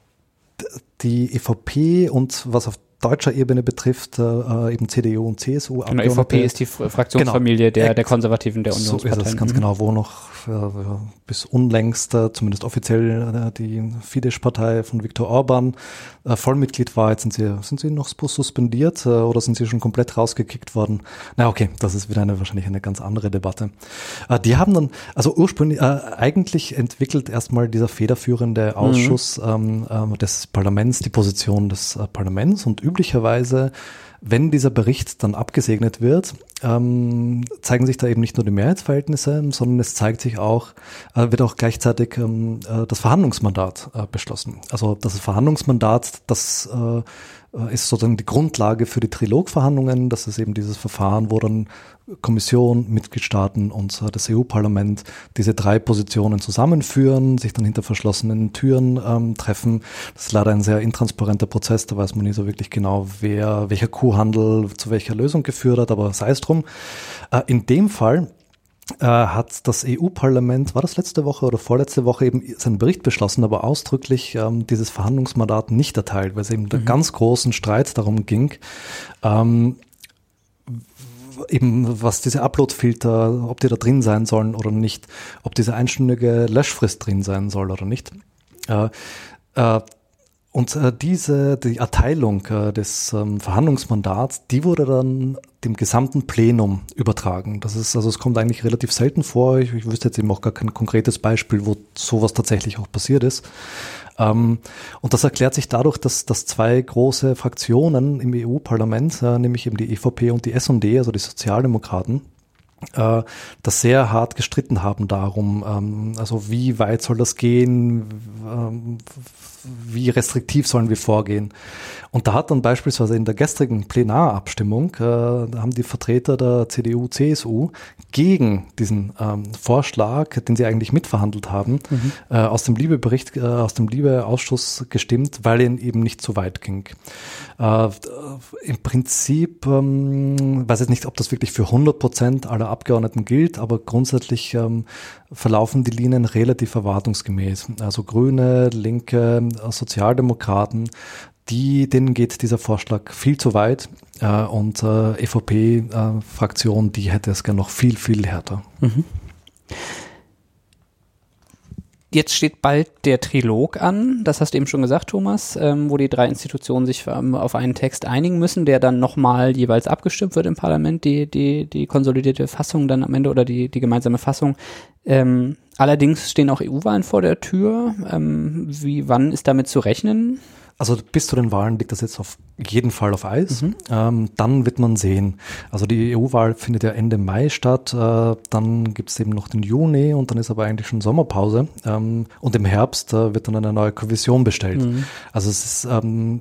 die E V P und was auf deutscher Ebene betrifft, äh, eben C D U und C S U. Genau, E V P ist die Fraktionsfamilie genau. der, der Konservativen, der Unionsparteien. So ist es ganz genau, wo noch äh, bis unlängst, äh, zumindest offiziell, äh, die Fidesz-Partei von Viktor Orban äh, Vollmitglied war. Jetzt sind sie, sind sie noch suspendiert äh, oder sind sie schon komplett rausgekickt worden? Na okay, das ist wieder eine wahrscheinlich eine ganz andere Debatte. Äh, die haben dann, also ursprünglich, äh, eigentlich entwickelt erstmal dieser federführende Ausschuss mhm. ähm, äh, des Parlaments die Position des äh, Parlaments, und üblicherweise, wenn dieser Bericht dann abgesegnet wird, ähm, zeigen sich da eben nicht nur die Mehrheitsverhältnisse, sondern es zeigt sich auch, äh, wird auch gleichzeitig ähm, äh, das Verhandlungsmandat äh, beschlossen. Also das Verhandlungsmandat, das äh, ist sozusagen die Grundlage für die Trilogverhandlungen. Das ist eben dieses Verfahren, wo dann Kommission, Mitgliedstaaten und äh, das E U-Parlament diese drei Positionen zusammenführen, sich dann hinter verschlossenen Türen ähm, treffen. Das ist leider ein sehr intransparenter Prozess, da weiß man nicht so wirklich genau, wer welcher Kuhhandel zu welcher Lösung geführt hat, aber sei es drum. Äh, in dem Fall äh, hat das E U-Parlament, war das letzte Woche oder vorletzte Woche, eben seinen Bericht beschlossen, aber ausdrücklich ähm, dieses Verhandlungsmandat nicht erteilt, weil es eben mhm. einen ganz großen Streit darum ging, ähm, eben was diese Upload-Filter, ob die da drin sein sollen oder nicht, ob diese einstündige Löschfrist drin sein soll oder nicht. Äh, äh, Und äh, diese, die Erteilung äh, des ähm, Verhandlungsmandats, die wurde dann dem gesamten Plenum übertragen. Das ist, also es kommt eigentlich relativ selten vor. Ich, ich wüsste jetzt eben auch gar kein konkretes Beispiel, wo sowas tatsächlich auch passiert ist. Ähm, und das erklärt sich dadurch, dass, dass zwei große Fraktionen im E U-Parlament, äh, nämlich eben die E V P und die S und D, also die Sozialdemokraten, äh, das sehr hart gestritten haben darum, ähm, also wie weit soll das gehen, ähm, wie restriktiv sollen wir vorgehen. Und da hat dann beispielsweise in der gestrigen Plenarabstimmung, äh, da haben die Vertreter der C D U, C S U gegen diesen ähm, Vorschlag, den sie eigentlich mitverhandelt haben, mhm. äh, aus dem Liebe-Bericht, äh, aus dem Liebe-Ausschuss gestimmt, weil er eben nicht so weit ging. Äh, im Prinzip, ähm, weiß ich nicht, ob das wirklich für hundert Prozent aller Abgeordneten gilt, aber grundsätzlich ähm, verlaufen die Linien relativ erwartungsgemäß. Also Grüne, Linke, Sozialdemokraten, die, denen geht dieser Vorschlag viel zu weit äh, und äh, E V P-Fraktion, äh, die hätte es gerne noch viel, viel härter. Mhm. Jetzt steht bald der Trilog an, das hast du eben schon gesagt, Thomas, ähm, wo die drei Institutionen sich ähm, auf einen Text einigen müssen, der dann nochmal jeweils abgestimmt wird im Parlament, die, die, die konsolidierte Fassung dann am Ende oder die, die gemeinsame Fassung. Ähm, allerdings stehen auch E U-Wahlen vor der Tür. Ähm, wie, wann ist damit zu rechnen? Also bis zu den Wahlen liegt das jetzt auf jeden Fall auf Eis. Mhm. Ähm, dann wird man sehen. Also die E U-Wahl findet ja Ende Mai statt. Äh, dann gibt es eben noch den Juni und dann ist aber eigentlich schon Sommerpause. Ähm, und im Herbst äh, wird dann eine neue Kommission bestellt. Mhm. Also es ist, ähm,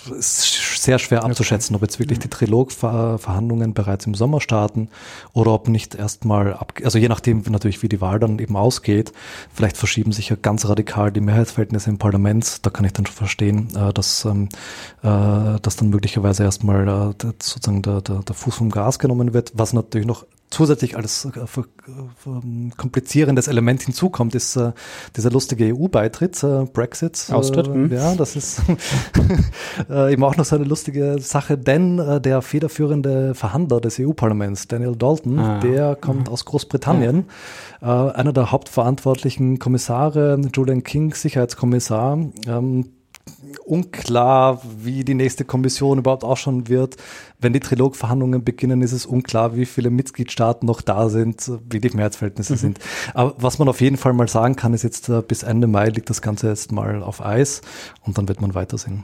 ist sehr schwer abzuschätzen, ob jetzt wirklich mhm. die Trilogverhandlungen bereits im Sommer starten oder ob nicht erstmal, ab, also je nachdem natürlich, wie die Wahl dann eben ausgeht, vielleicht verschieben sich ja ganz radikal die Mehrheitsverhältnisse im Parlament. Da kann ich dann schon verstehen, dass, ähm, äh, dass dann möglicherweise erstmal äh, sozusagen der, der, der Fuß vom Gas genommen wird. Was natürlich noch zusätzlich als äh, für, äh, komplizierendes Element hinzukommt, ist äh, dieser lustige E U-Beitritt, äh, Brexit. Austritt. Äh, ja, das ist äh, eben auch noch so eine lustige Sache, denn äh, der federführende Verhandler des E U-Parlaments, Daniel Dalton, ah. der kommt ah. aus Großbritannien. Ja. Äh, einer der hauptverantwortlichen Kommissare, Julian King, Sicherheitskommissar, ähm, unklar, wie die nächste Kommission überhaupt ausschauen wird. Wenn die Trilogverhandlungen beginnen, ist es unklar, wie viele Mitgliedstaaten noch da sind, wie die Mehrheitsverhältnisse mhm. sind. Aber was man auf jeden Fall mal sagen kann, ist jetzt, bis Ende Mai liegt das Ganze jetzt mal auf Eis und dann wird man weitersehen.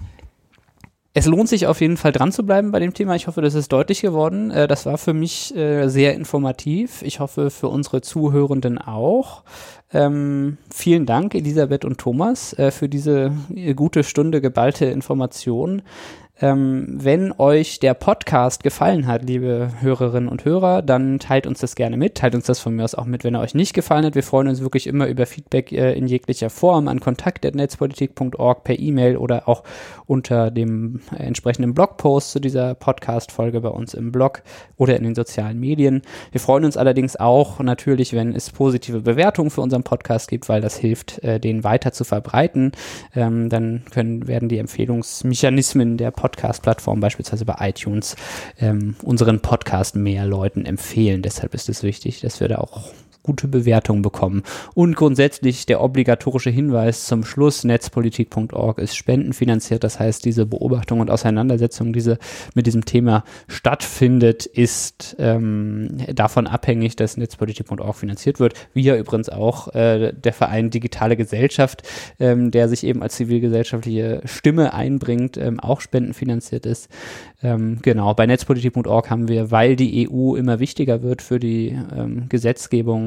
Es lohnt sich auf jeden Fall dran zu bleiben bei dem Thema. Ich hoffe, das ist deutlich geworden. Das war für mich sehr informativ. Ich hoffe, für unsere Zuhörenden auch. Ähm, vielen Dank, Elisabeth und Thomas, äh, für diese gute Stunde geballte Information. Ähm, wenn euch der Podcast gefallen hat, liebe Hörerinnen und Hörer, dann teilt uns das gerne mit. Teilt uns das von mir aus auch mit, wenn er euch nicht gefallen hat. Wir freuen uns wirklich immer über Feedback äh, in jeglicher Form an kontakt at netzpolitik punkt org per E-Mail oder auch unter dem äh, entsprechenden Blogpost zu dieser Podcast-Folge bei uns im Blog oder in den sozialen Medien. Wir freuen uns allerdings auch natürlich, wenn es positive Bewertungen für unseren Podcast gibt, weil das hilft, äh, den weiter zu verbreiten. Ähm, dann können, werden die Empfehlungsmechanismen der Podcast-Plattform, beispielsweise bei iTunes, ähm, unseren Podcast mehr Leuten empfehlen. Deshalb ist es wichtig, dass wir da auch gute Bewertungen bekommen. Und grundsätzlich der obligatorische Hinweis zum Schluss, netzpolitik punkt org ist spendenfinanziert. Das heißt, diese Beobachtung und Auseinandersetzung, die mit diesem Thema stattfindet, ist ähm, davon abhängig, dass netzpolitik punkt org finanziert wird. Wie ja übrigens auch äh, der Verein Digitale Gesellschaft, ähm, der sich eben als zivilgesellschaftliche Stimme einbringt, ähm, auch spendenfinanziert ist. Ähm, genau, bei netzpolitik punkt org haben wir, weil die E U immer wichtiger wird für die ähm, Gesetzgebung,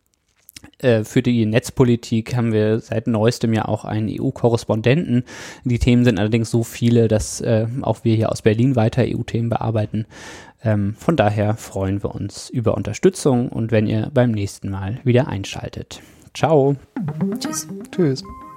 äh, für die Netzpolitik, haben wir seit neuestem ja auch einen E U-Korrespondenten. Die Themen sind allerdings so viele, dass äh, auch wir hier aus Berlin weiter E U-Themen bearbeiten. Ähm, von daher freuen wir uns über Unterstützung und wenn ihr beim nächsten Mal wieder einschaltet. Ciao. Tschüss. Tschüss.